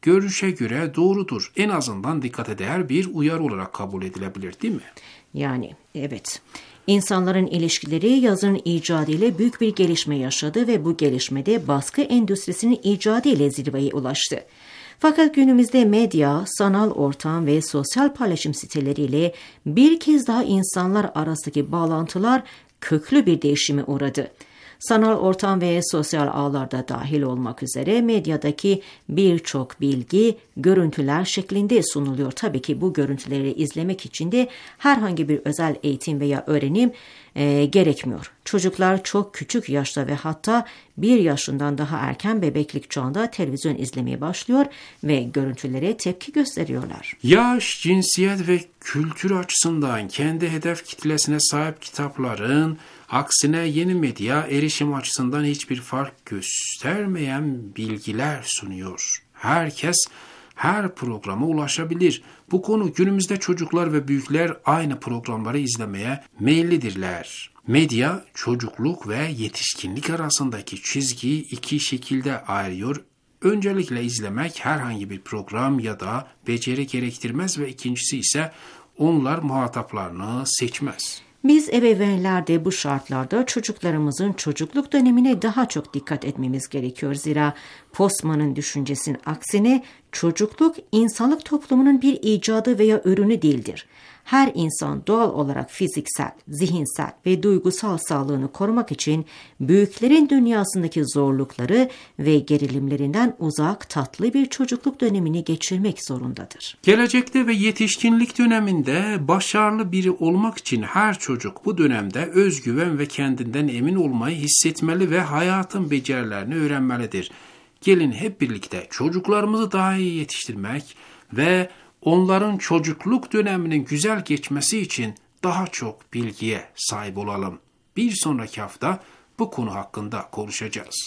görüşe göre doğrudur. En azından dikkate değer bir uyarı olarak kabul edilebilir, değil mi? Yani evet. İnsanların ilişkileri yazının icadı ile büyük bir gelişme yaşadı ve bu gelişmede baskı endüstrisinin icadı ile zirveye ulaştı. Fakat günümüzde medya, sanal ortam ve sosyal paylaşım siteleriyle bir kez daha insanlar arasındaki bağlantılar köklü bir değişime uğradı. Sanal ortam ve sosyal ağlarda dahil olmak üzere medyadaki birçok bilgi, görüntüler şeklinde sunuluyor. Tabii ki bu görüntüleri izlemek için de herhangi bir özel eğitim veya öğrenim e, gerekmiyor. Çocuklar çok küçük yaşta ve hatta bir yaşından daha erken bebeklik çağında televizyon izlemeye başlıyor ve görüntülere tepki gösteriyorlar. Yaş, cinsiyet ve kültür açısından kendi hedef kitlesine sahip kitapların aksine yeni medya erişim açısından hiçbir fark göstermeyen bilgiler sunuyor. Herkes her programa ulaşabilir. Bu konu günümüzde çocuklar ve büyükler aynı programları izlemeye meyillidirler. Medya, çocukluk ve yetişkinlik arasındaki çizgiyi iki şekilde ayırıyor. Öncelikle izlemek herhangi bir program ya da beceri gerektirmez ve ikincisi ise onlar muhataplarını seçmez. Biz ebeveynler de bu şartlarda çocuklarımızın çocukluk dönemine daha çok dikkat etmemiz gerekiyor. Zira Postman'ın düşüncesinin aksine çocukluk insanlık toplumunun bir icadı veya ürünü değildir. Her insan doğal olarak fiziksel, zihinsel ve duygusal sağlığını korumak için büyüklerin dünyasındaki zorlukları ve gerilimlerinden uzak tatlı bir çocukluk dönemini geçirmek zorundadır. Gelecekte ve yetişkinlik döneminde başarılı biri olmak için her çocuk bu dönemde özgüven ve kendinden emin olmayı hissetmeli ve hayatın becerilerini öğrenmelidir. Gelin hep birlikte çocuklarımızı daha iyi yetiştirmek ve onların çocukluk döneminin güzel geçmesi için daha çok bilgiye sahip olalım. Bir sonraki hafta bu konu hakkında konuşacağız.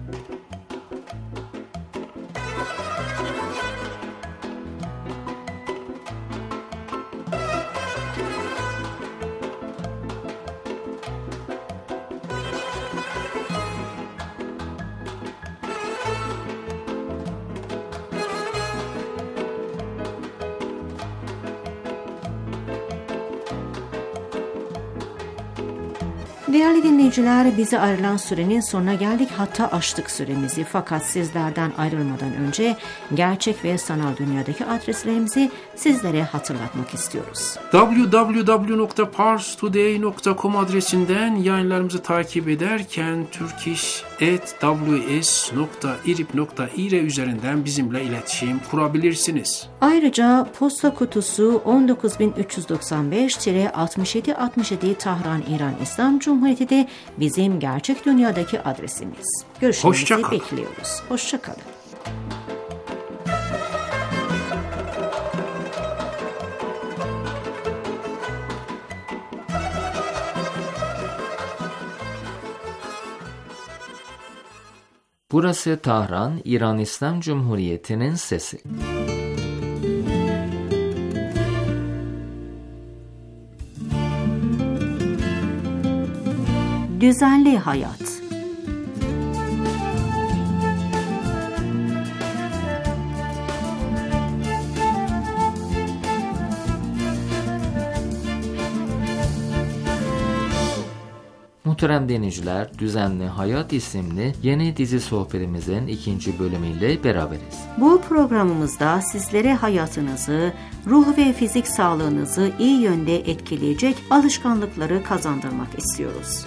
Değerli dinleyiciler, bize ayrılan sürenin sonuna geldik, hatta aştık süremizi. Fakat sizlerden ayrılmadan önce gerçek ve sanal dünyadaki adreslerimizi sizlere hatırlatmak istiyoruz. double-u double-u double-u nokta pars today nokta com adresinden yayınlarımızı takip ederken turkish at w s nokta irib nokta i r üzerinden bizimle iletişim kurabilirsiniz. Ayrıca posta kutusu on dokuz bin üç yüz doksan beş altmış yedi altmış yedi Tahran, İran İslam Cumhuriyeti de bizim gerçek dünyadaki adresimiz. Görüşmenizi bekliyoruz. Hoşça kalın. Burası Tahran, İran İslam Cumhuriyeti'nin sesi. Düzenli hayat. Muhterem dinleyiciler, Düzenli Hayat isimli yeni dizi sohbetimizin ikinci bölümüyle beraberiz. Bu programımızda sizlere hayatınızı, ruh ve fizik sağlığınızı iyi yönde etkileyecek alışkanlıkları kazandırmak istiyoruz.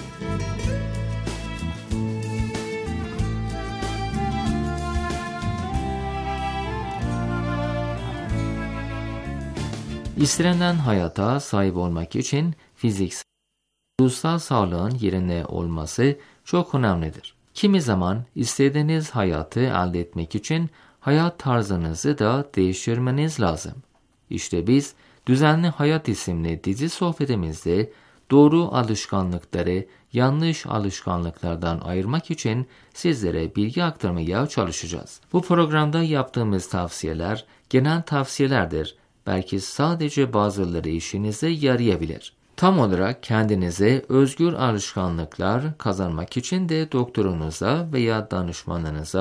İstenilen hayata sahip olmak için fiziksel, ruhsal sağlığın yerinde olması çok önemlidir. Kimi zaman istediğiniz hayatı elde etmek için hayat tarzınızı da değiştirmeniz lazım. İşte biz Düzenli Hayat isimli dizi sohbetimizde doğru alışkanlıkları yanlış alışkanlıklardan ayırmak için sizlere bilgi aktarmaya çalışacağız. Bu programda yaptığımız tavsiyeler genel tavsiyelerdir. Belki sadece bazıları işinize yarayabilir. Tam olarak kendinize özgür alışkanlıklar kazanmak için de doktorunuza veya danışmanınıza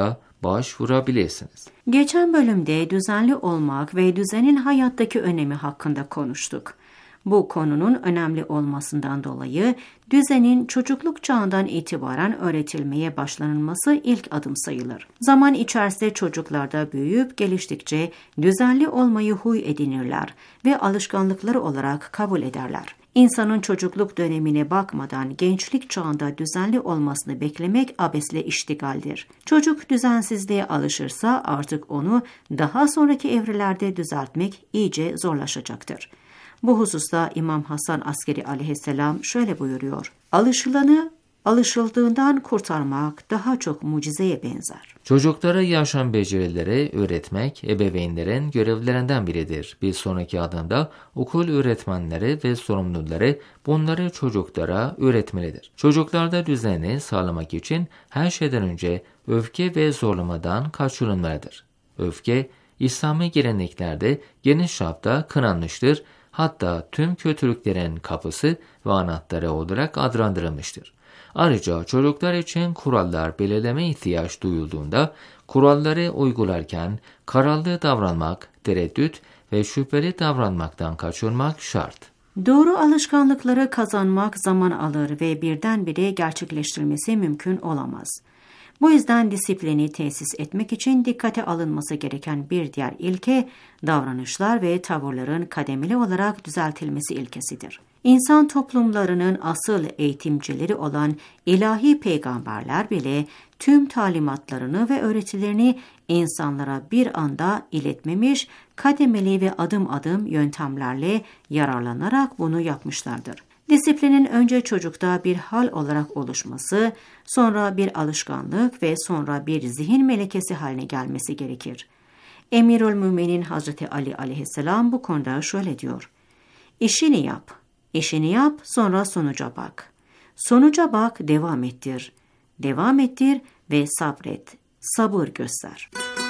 başvurabilirsiniz. Geçen bölümde düzenli olmak ve düzenin hayattaki önemi hakkında konuştuk. Bu konunun önemli olmasından dolayı düzenin çocukluk çağından itibaren öğretilmeye başlanılması ilk adım sayılır. Zaman içerisinde çocuklarda büyüyüp geliştikçe düzenli olmayı huy edinirler ve alışkanlıkları olarak kabul ederler. İnsanın çocukluk dönemine bakmadan gençlik çağında düzenli olmasını beklemek abesle iştigaldir. Çocuk düzensizliğe alışırsa artık onu daha sonraki evrelerde düzeltmek iyice zorlaşacaktır. Bu hususta İmam Hasan Askeri aleyhisselam şöyle buyuruyor: alışılanı alışıldığından kurtarmak daha çok mucizeye benzer. Çocuklara yaşam becerileri öğretmek ebeveynlerin görevlerinden biridir. Bir sonraki adımda okul öğretmenleri ve sorumluları bunları çocuklara öğretmelidir. Çocuklarda düzeni sağlamak için her şeyden önce öfke ve zorlamadan kaçınılmalıdır. Öfke, İslami geleneklerde geniş çapta kınanmıştır, hatta tüm kötülüklerin kapısı ve anahtarı olarak adlandırılmıştır. Ayrıca çocuklar için kurallar belirleme ihtiyaç duyulduğunda kuralları uygularken kararlı davranmak, tereddüt ve şüpheli davranmaktan kaçınmak şart. Doğru alışkanlıkları kazanmak zaman alır ve birdenbire gerçekleştirilmesi mümkün olamaz. Bu yüzden disiplini tesis etmek için dikkate alınması gereken bir diğer ilke, davranışlar ve tavırların kademeli olarak düzeltilmesi ilkesidir. İnsan toplumlarının asıl eğitimcileri olan ilahi peygamberler bile tüm talimatlarını ve öğretilerini insanlara bir anda iletmemiş, kademeli ve adım adım yöntemlerle yararlanarak bunu yapmışlardır. Disiplinin önce çocukta bir hal olarak oluşması, sonra bir alışkanlık ve sonra bir zihin melekesi haline gelmesi gerekir. Emirülmüminin Hazreti Ali aleyhisselam bu konuda şöyle diyor: İşini yap, işini yap, sonra sonuca bak. Sonuca bak, devam ettir. Devam ettir ve sabret, sabır göster.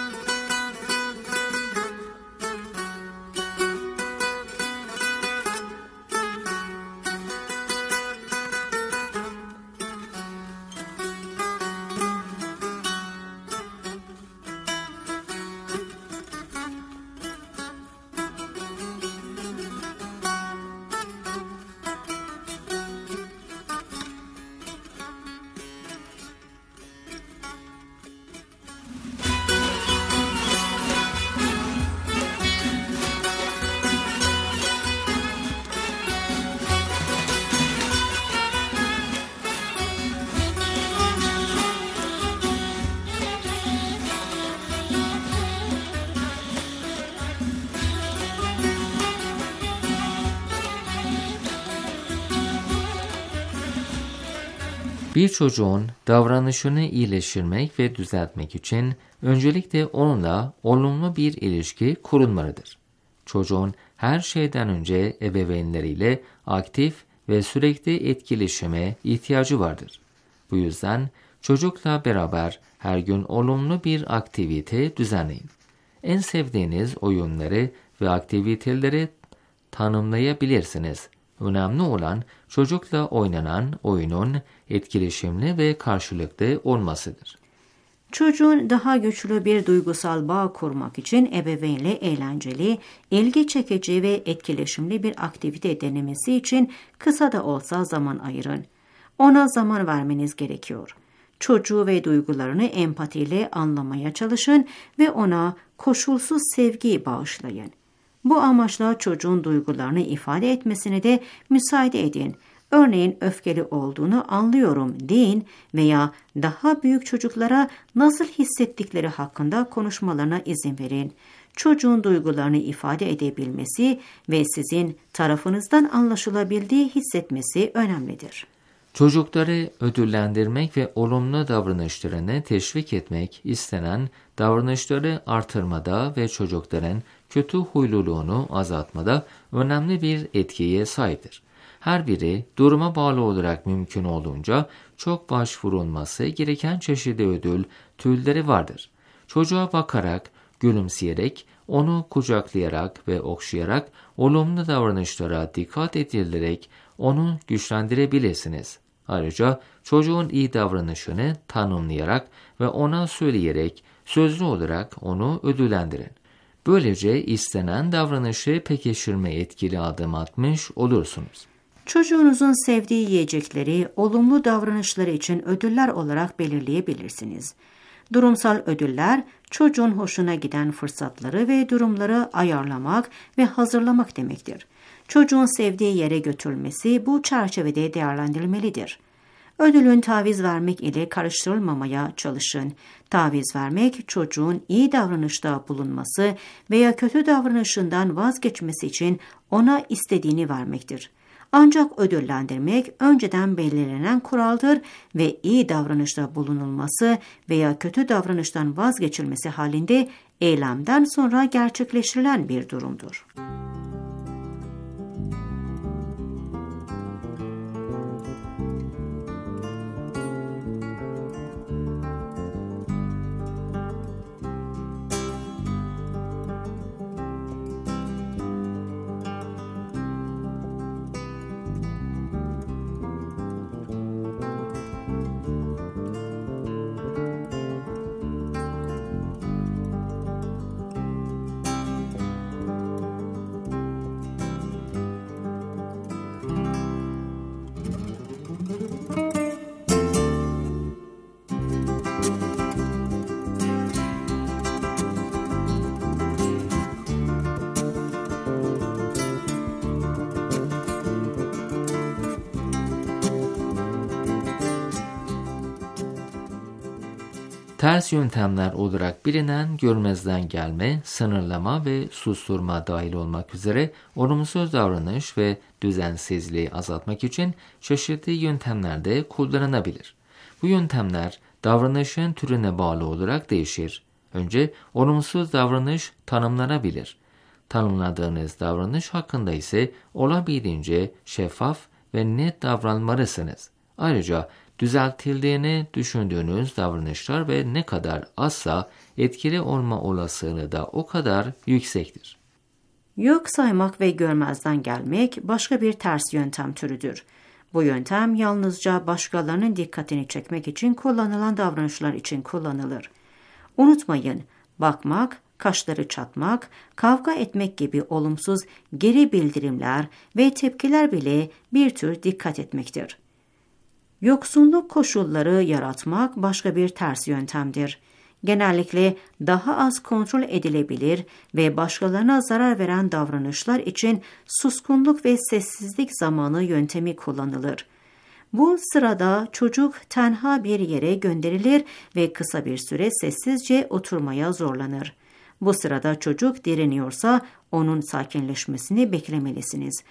Bir çocuğun davranışını iyileştirmek ve düzeltmek için öncelikle onunla olumlu bir ilişki kurulmalıdır. Çocuğun her şeyden önce ebeveynleriyle aktif ve sürekli etkileşime ihtiyacı vardır. Bu yüzden çocukla beraber her gün olumlu bir aktivite düzenleyin. En sevdiğiniz oyunları ve aktiviteleri tanımlayabilirsiniz. Önemli olan çocukla oynanan oyunun etkileşimli ve karşılıklı olmasıdır. Çocuğun daha güçlü bir duygusal bağ kurmak için ebeveynle eğlenceli, ilgi çekici ve etkileşimli bir aktivite denemesi için kısa da olsa zaman ayırın. Ona zaman vermeniz gerekiyor. Çocuğu ve duygularını empatiyle anlamaya çalışın ve ona koşulsuz sevgi bağışlayın. Bu amaçla çocuğun duygularını ifade etmesine de müsaade edin. Örneğin öfkeli olduğunu anlıyorum deyin veya daha büyük çocuklara nasıl hissettikleri hakkında konuşmalarına izin verin. Çocuğun duygularını ifade edebilmesi ve sizin tarafınızdan anlaşılabildiği hissetmesi önemlidir. Çocukları ödüllendirmek ve olumlu davranışlarını teşvik etmek istenen davranışları artırmada ve çocukların kötü huyluluğunu azaltmada önemli bir etkiye sahiptir. Her biri duruma bağlı olarak mümkün olduğunca çok başvurulması gereken çeşitli ödül türleri vardır. Çocuğa bakarak, gülümseyerek, onu kucaklayarak ve okşayarak olumlu davranışlara dikkat edilerek onu güçlendirebilirsiniz. Ayrıca çocuğun iyi davranışını tanımlayarak ve ona söyleyerek sözlü olarak onu ödüllendirin. Böylece istenen davranışı pekiştirmeye etkili adım atmış olursunuz. Çocuğunuzun sevdiği yiyecekleri olumlu davranışları için ödüller olarak belirleyebilirsiniz. Durumsal ödüller, çocuğun hoşuna giden fırsatları ve durumları ayarlamak ve hazırlamak demektir. Çocuğun sevdiği yere götürülmesi bu çerçevede değerlendirilmelidir. Ödülün taviz vermek ile karıştırılmamaya çalışın. Taviz vermek, çocuğun iyi davranışta bulunması veya kötü davranışından vazgeçmesi için ona istediğini vermektir. Ancak ödüllendirmek önceden belirlenen kuraldır ve iyi davranışta bulunulması veya kötü davranıştan vazgeçilmesi halinde eylemden sonra gerçekleştirilen bir durumdur. Ters yöntemler olarak bilinen görmezden gelme, sınırlama ve susturma dahil olmak üzere olumsuz davranış ve düzensizliği azaltmak için çeşitli yöntemler de kullanılabilir. Bu yöntemler davranışın türüne bağlı olarak değişir. Önce olumsuz davranış tanımlanabilir. Tanımladığınız davranış hakkında ise olabildiğince şeffaf ve net davranmalısınız. Ayrıca düzeltildiğini düşündüğünüz davranışlar ve ne kadar azsa etkili olma olasılığı da o kadar yüksektir. Yok saymak ve görmezden gelmek başka bir ters yöntem türüdür. Bu yöntem yalnızca başkalarının dikkatini çekmek için kullanılan davranışlar için kullanılır. Unutmayın, bakmak, kaşları çatmak, kavga etmek gibi olumsuz geri bildirimler ve tepkiler bile bir tür dikkat etmektir. Yoksunluk koşulları yaratmak başka bir ters yöntemdir. Genellikle daha az kontrol edilebilir ve başkalarına zarar veren davranışlar için suskunluk ve sessizlik zamanı yöntemi kullanılır. Bu sırada çocuk tenha bir yere gönderilir ve kısa bir süre sessizce oturmaya zorlanır. Bu sırada çocuk direniyorsa onun sakinleşmesini beklemelisiniz.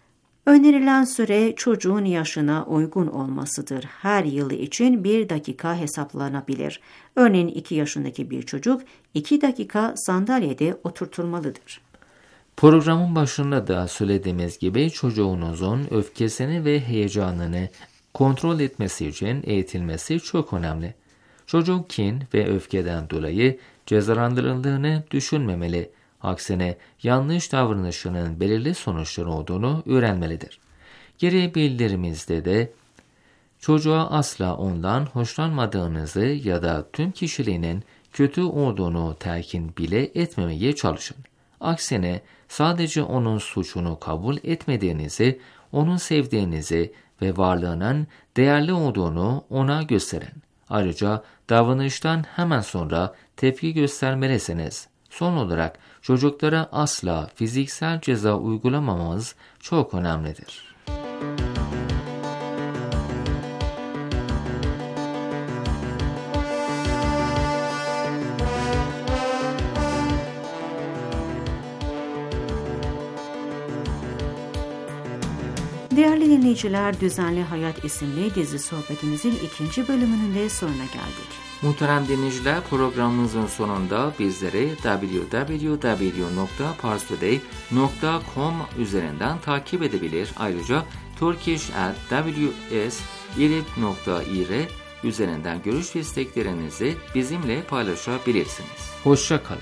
Önerilen süre çocuğun yaşına uygun olmasıdır. Her yıl için bir dakika hesaplanabilir. Örneğin iki yaşındaki bir çocuk iki dakika sandalyede oturtulmalıdır. Programın başında da söylediğimiz gibi çocuğunuzun öfkesini ve heyecanını kontrol etmesi için eğitilmesi çok önemli. Çocuk kin ve öfkeden dolayı cezalandırıldığını düşünmemeli. Aksine yanlış davranışının belirli sonuçları olduğunu öğrenmelidir. Geri bildirimizde de çocuğa asla ondan hoşlanmadığınızı ya da tüm kişiliğinin kötü olduğunu telkin bile etmemeye çalışın. Aksine sadece onun suçunu kabul etmediğinizi, onun sevdiğinizi ve varlığının değerli olduğunu ona gösterin. Ayrıca davranıştan hemen sonra tepki göstermelisiniz. Son olarak çocuklara asla fiziksel ceza uygulamamamız çok önemlidir. Değerli dinleyiciler, Düzenli Hayat isimli dizi sohbetimizin ikinci bölümünün de sonuna geldik. Muhterem dinleyiciler, programımızın sonunda bizleri double-u double-u double-u nokta parstoday nokta com üzerinden takip edebilir. Ayrıca turkish at w s irib nokta ir üzerinden görüş ve isteklerinizi bizimle paylaşabilirsiniz. Hoşça kalın.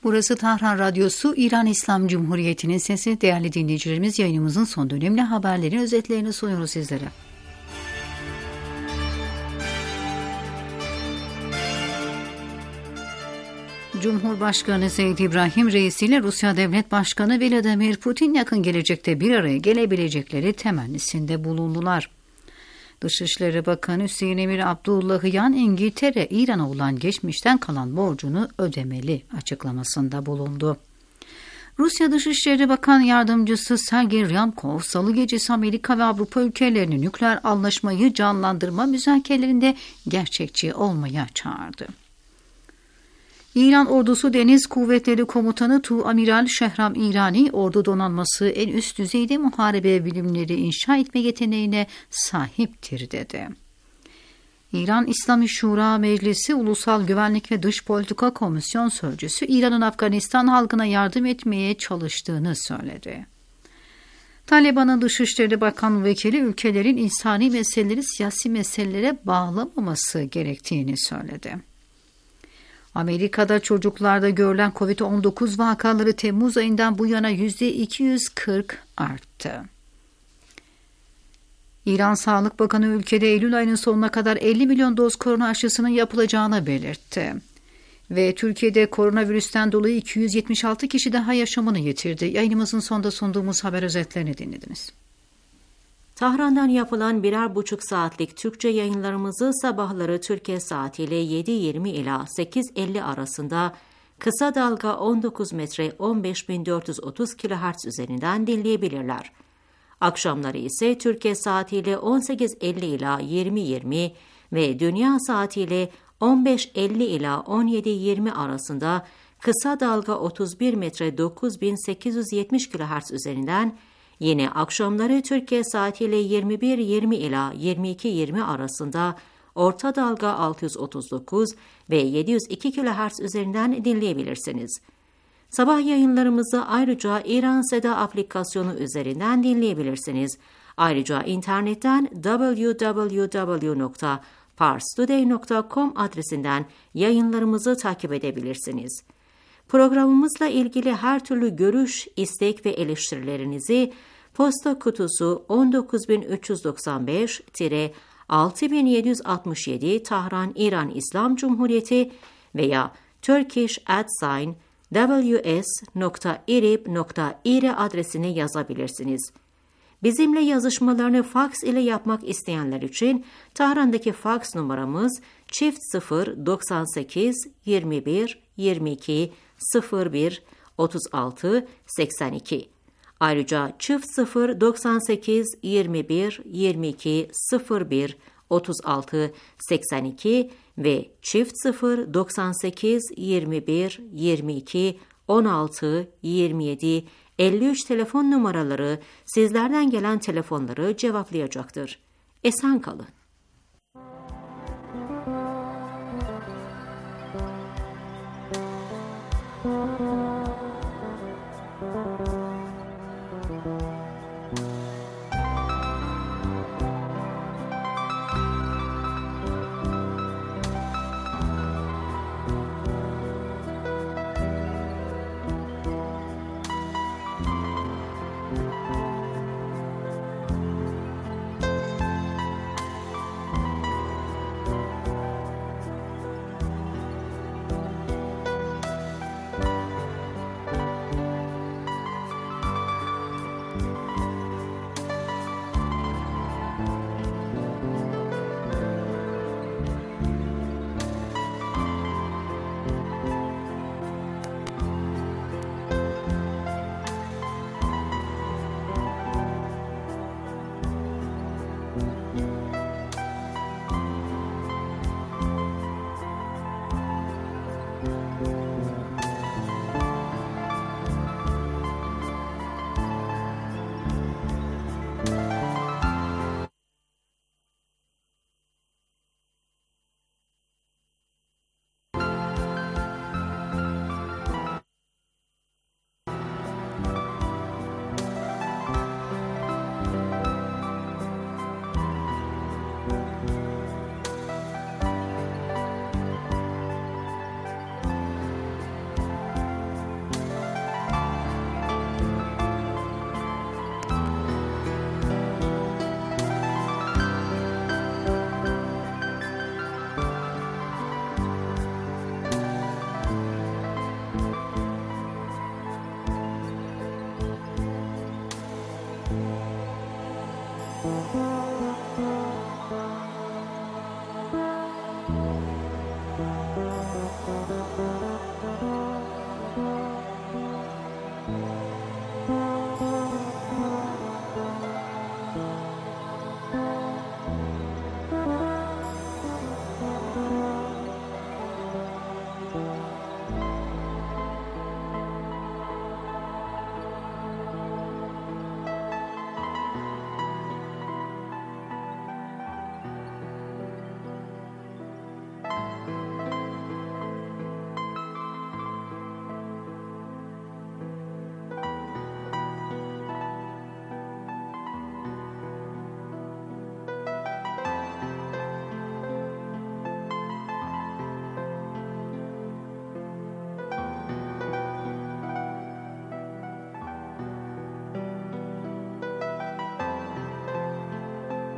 Burası Tahran Radyosu, İran İslam Cumhuriyeti'nin sesi. Değerli dinleyicilerimiz, yayınımızın son dönemli haberlerin özetlerini sunuyoruz sizlere. Cumhurbaşkanı Seyyid İbrahim Reisi ile Rusya Devlet Başkanı Vladimir Putin yakın gelecekte bir araya gelebilecekleri temennisinde bulundular. Dışişleri Bakanı Hüseyin Emir Abdullahian, İngiltere, İran'a olan geçmişten kalan borcunu ödemeli açıklamasında bulundu. Rusya Dışişleri Bakan Yardımcısı Sergey Ryabkov, Salı gecesi Amerika ve Avrupa ülkelerinin nükleer anlaşmayı canlandırma müzakerelerinde gerçekçi olmaya çağırdı. İran Ordusu Deniz Kuvvetleri Komutanı Tuamiral Şehram İrani, ordu donanması en üst düzeyde muharebe bilimleri inşa etme yeteneğine sahiptir dedi. İran İslami Şura Meclisi Ulusal Güvenlik ve Dış Politika Komisyon Sözcüsü, İran'ın Afganistan halkına yardım etmeye çalıştığını söyledi. Taliban'ın Dışişleri Bakan Vekili, ülkelerin insani meseleleri siyasi meselelere bağlamaması gerektiğini söyledi. Amerika'da çocuklarda görülen kovid on dokuz vakaları Temmuz ayından bu yana yüzde iki yüz kırk arttı. İran Sağlık Bakanı ülkede Eylül ayının sonuna kadar elli milyon doz korona aşısının yapılacağını belirtti. Ve Türkiye'de koronavirüsten dolayı iki yüz yetmiş altı kişi daha yaşamını yitirdi. Yayınımızın sonunda sunduğumuz haber özetlerini dinlediniz. Tahran'dan yapılan birer buçuk saatlik Türkçe yayınlarımızı sabahları Türkiye saatiyle yedi yirmi ila sekiz elli arasında kısa dalga on dokuz metre on beş bin dört yüz otuz kilohertz üzerinden dinleyebilirler. Akşamları ise Türkiye saatiyle on sekiz elli ila yirmi yirmi ve dünya saatiyle on beş elli ila on yedi yirmi arasında kısa dalga otuz bir metre dokuz bin sekiz yüz yetmiş kilohertz üzerinden, yine akşamları Türkiye saatiyle yirmi bir yirmi ila yirmi iki yirmi arasında orta dalga altı yüz otuz dokuz ve yedi yüz iki kilohertz üzerinden dinleyebilirsiniz. Sabah yayınlarımızı ayrıca İran Seda aplikasyonu üzerinden dinleyebilirsiniz. Ayrıca internetten double-u double-u double-u nokta pars today nokta com adresinden yayınlarımızı takip edebilirsiniz. Programımızla ilgili her türlü görüş, istek ve eleştirilerinizi posta kutusu on dokuz bin üç yüz doksan beş altı bin yedi yüz altmış yedi Tahran İran İslam Cumhuriyeti veya turkish at sign ws nokta irib nokta ir adresine yazabilirsiniz. Bizimle yazışmalarını faks ile yapmak isteyenler için Tahran'daki faks numaramız çift sıfır doksan sekiz yirmi bir yirmi iki sıfır bir otuz altı seksen iki. Ayrıca çift sıfır doksan sekiz yirmi bir yirmi iki sıfır bir otuz altı seksen iki ve çift sıfır doksan sekiz yirmi bir yirmi iki on altı yirmi yedi elli üç telefon numaraları sizlerden gelen telefonları cevaplayacaktır. Esen kalın.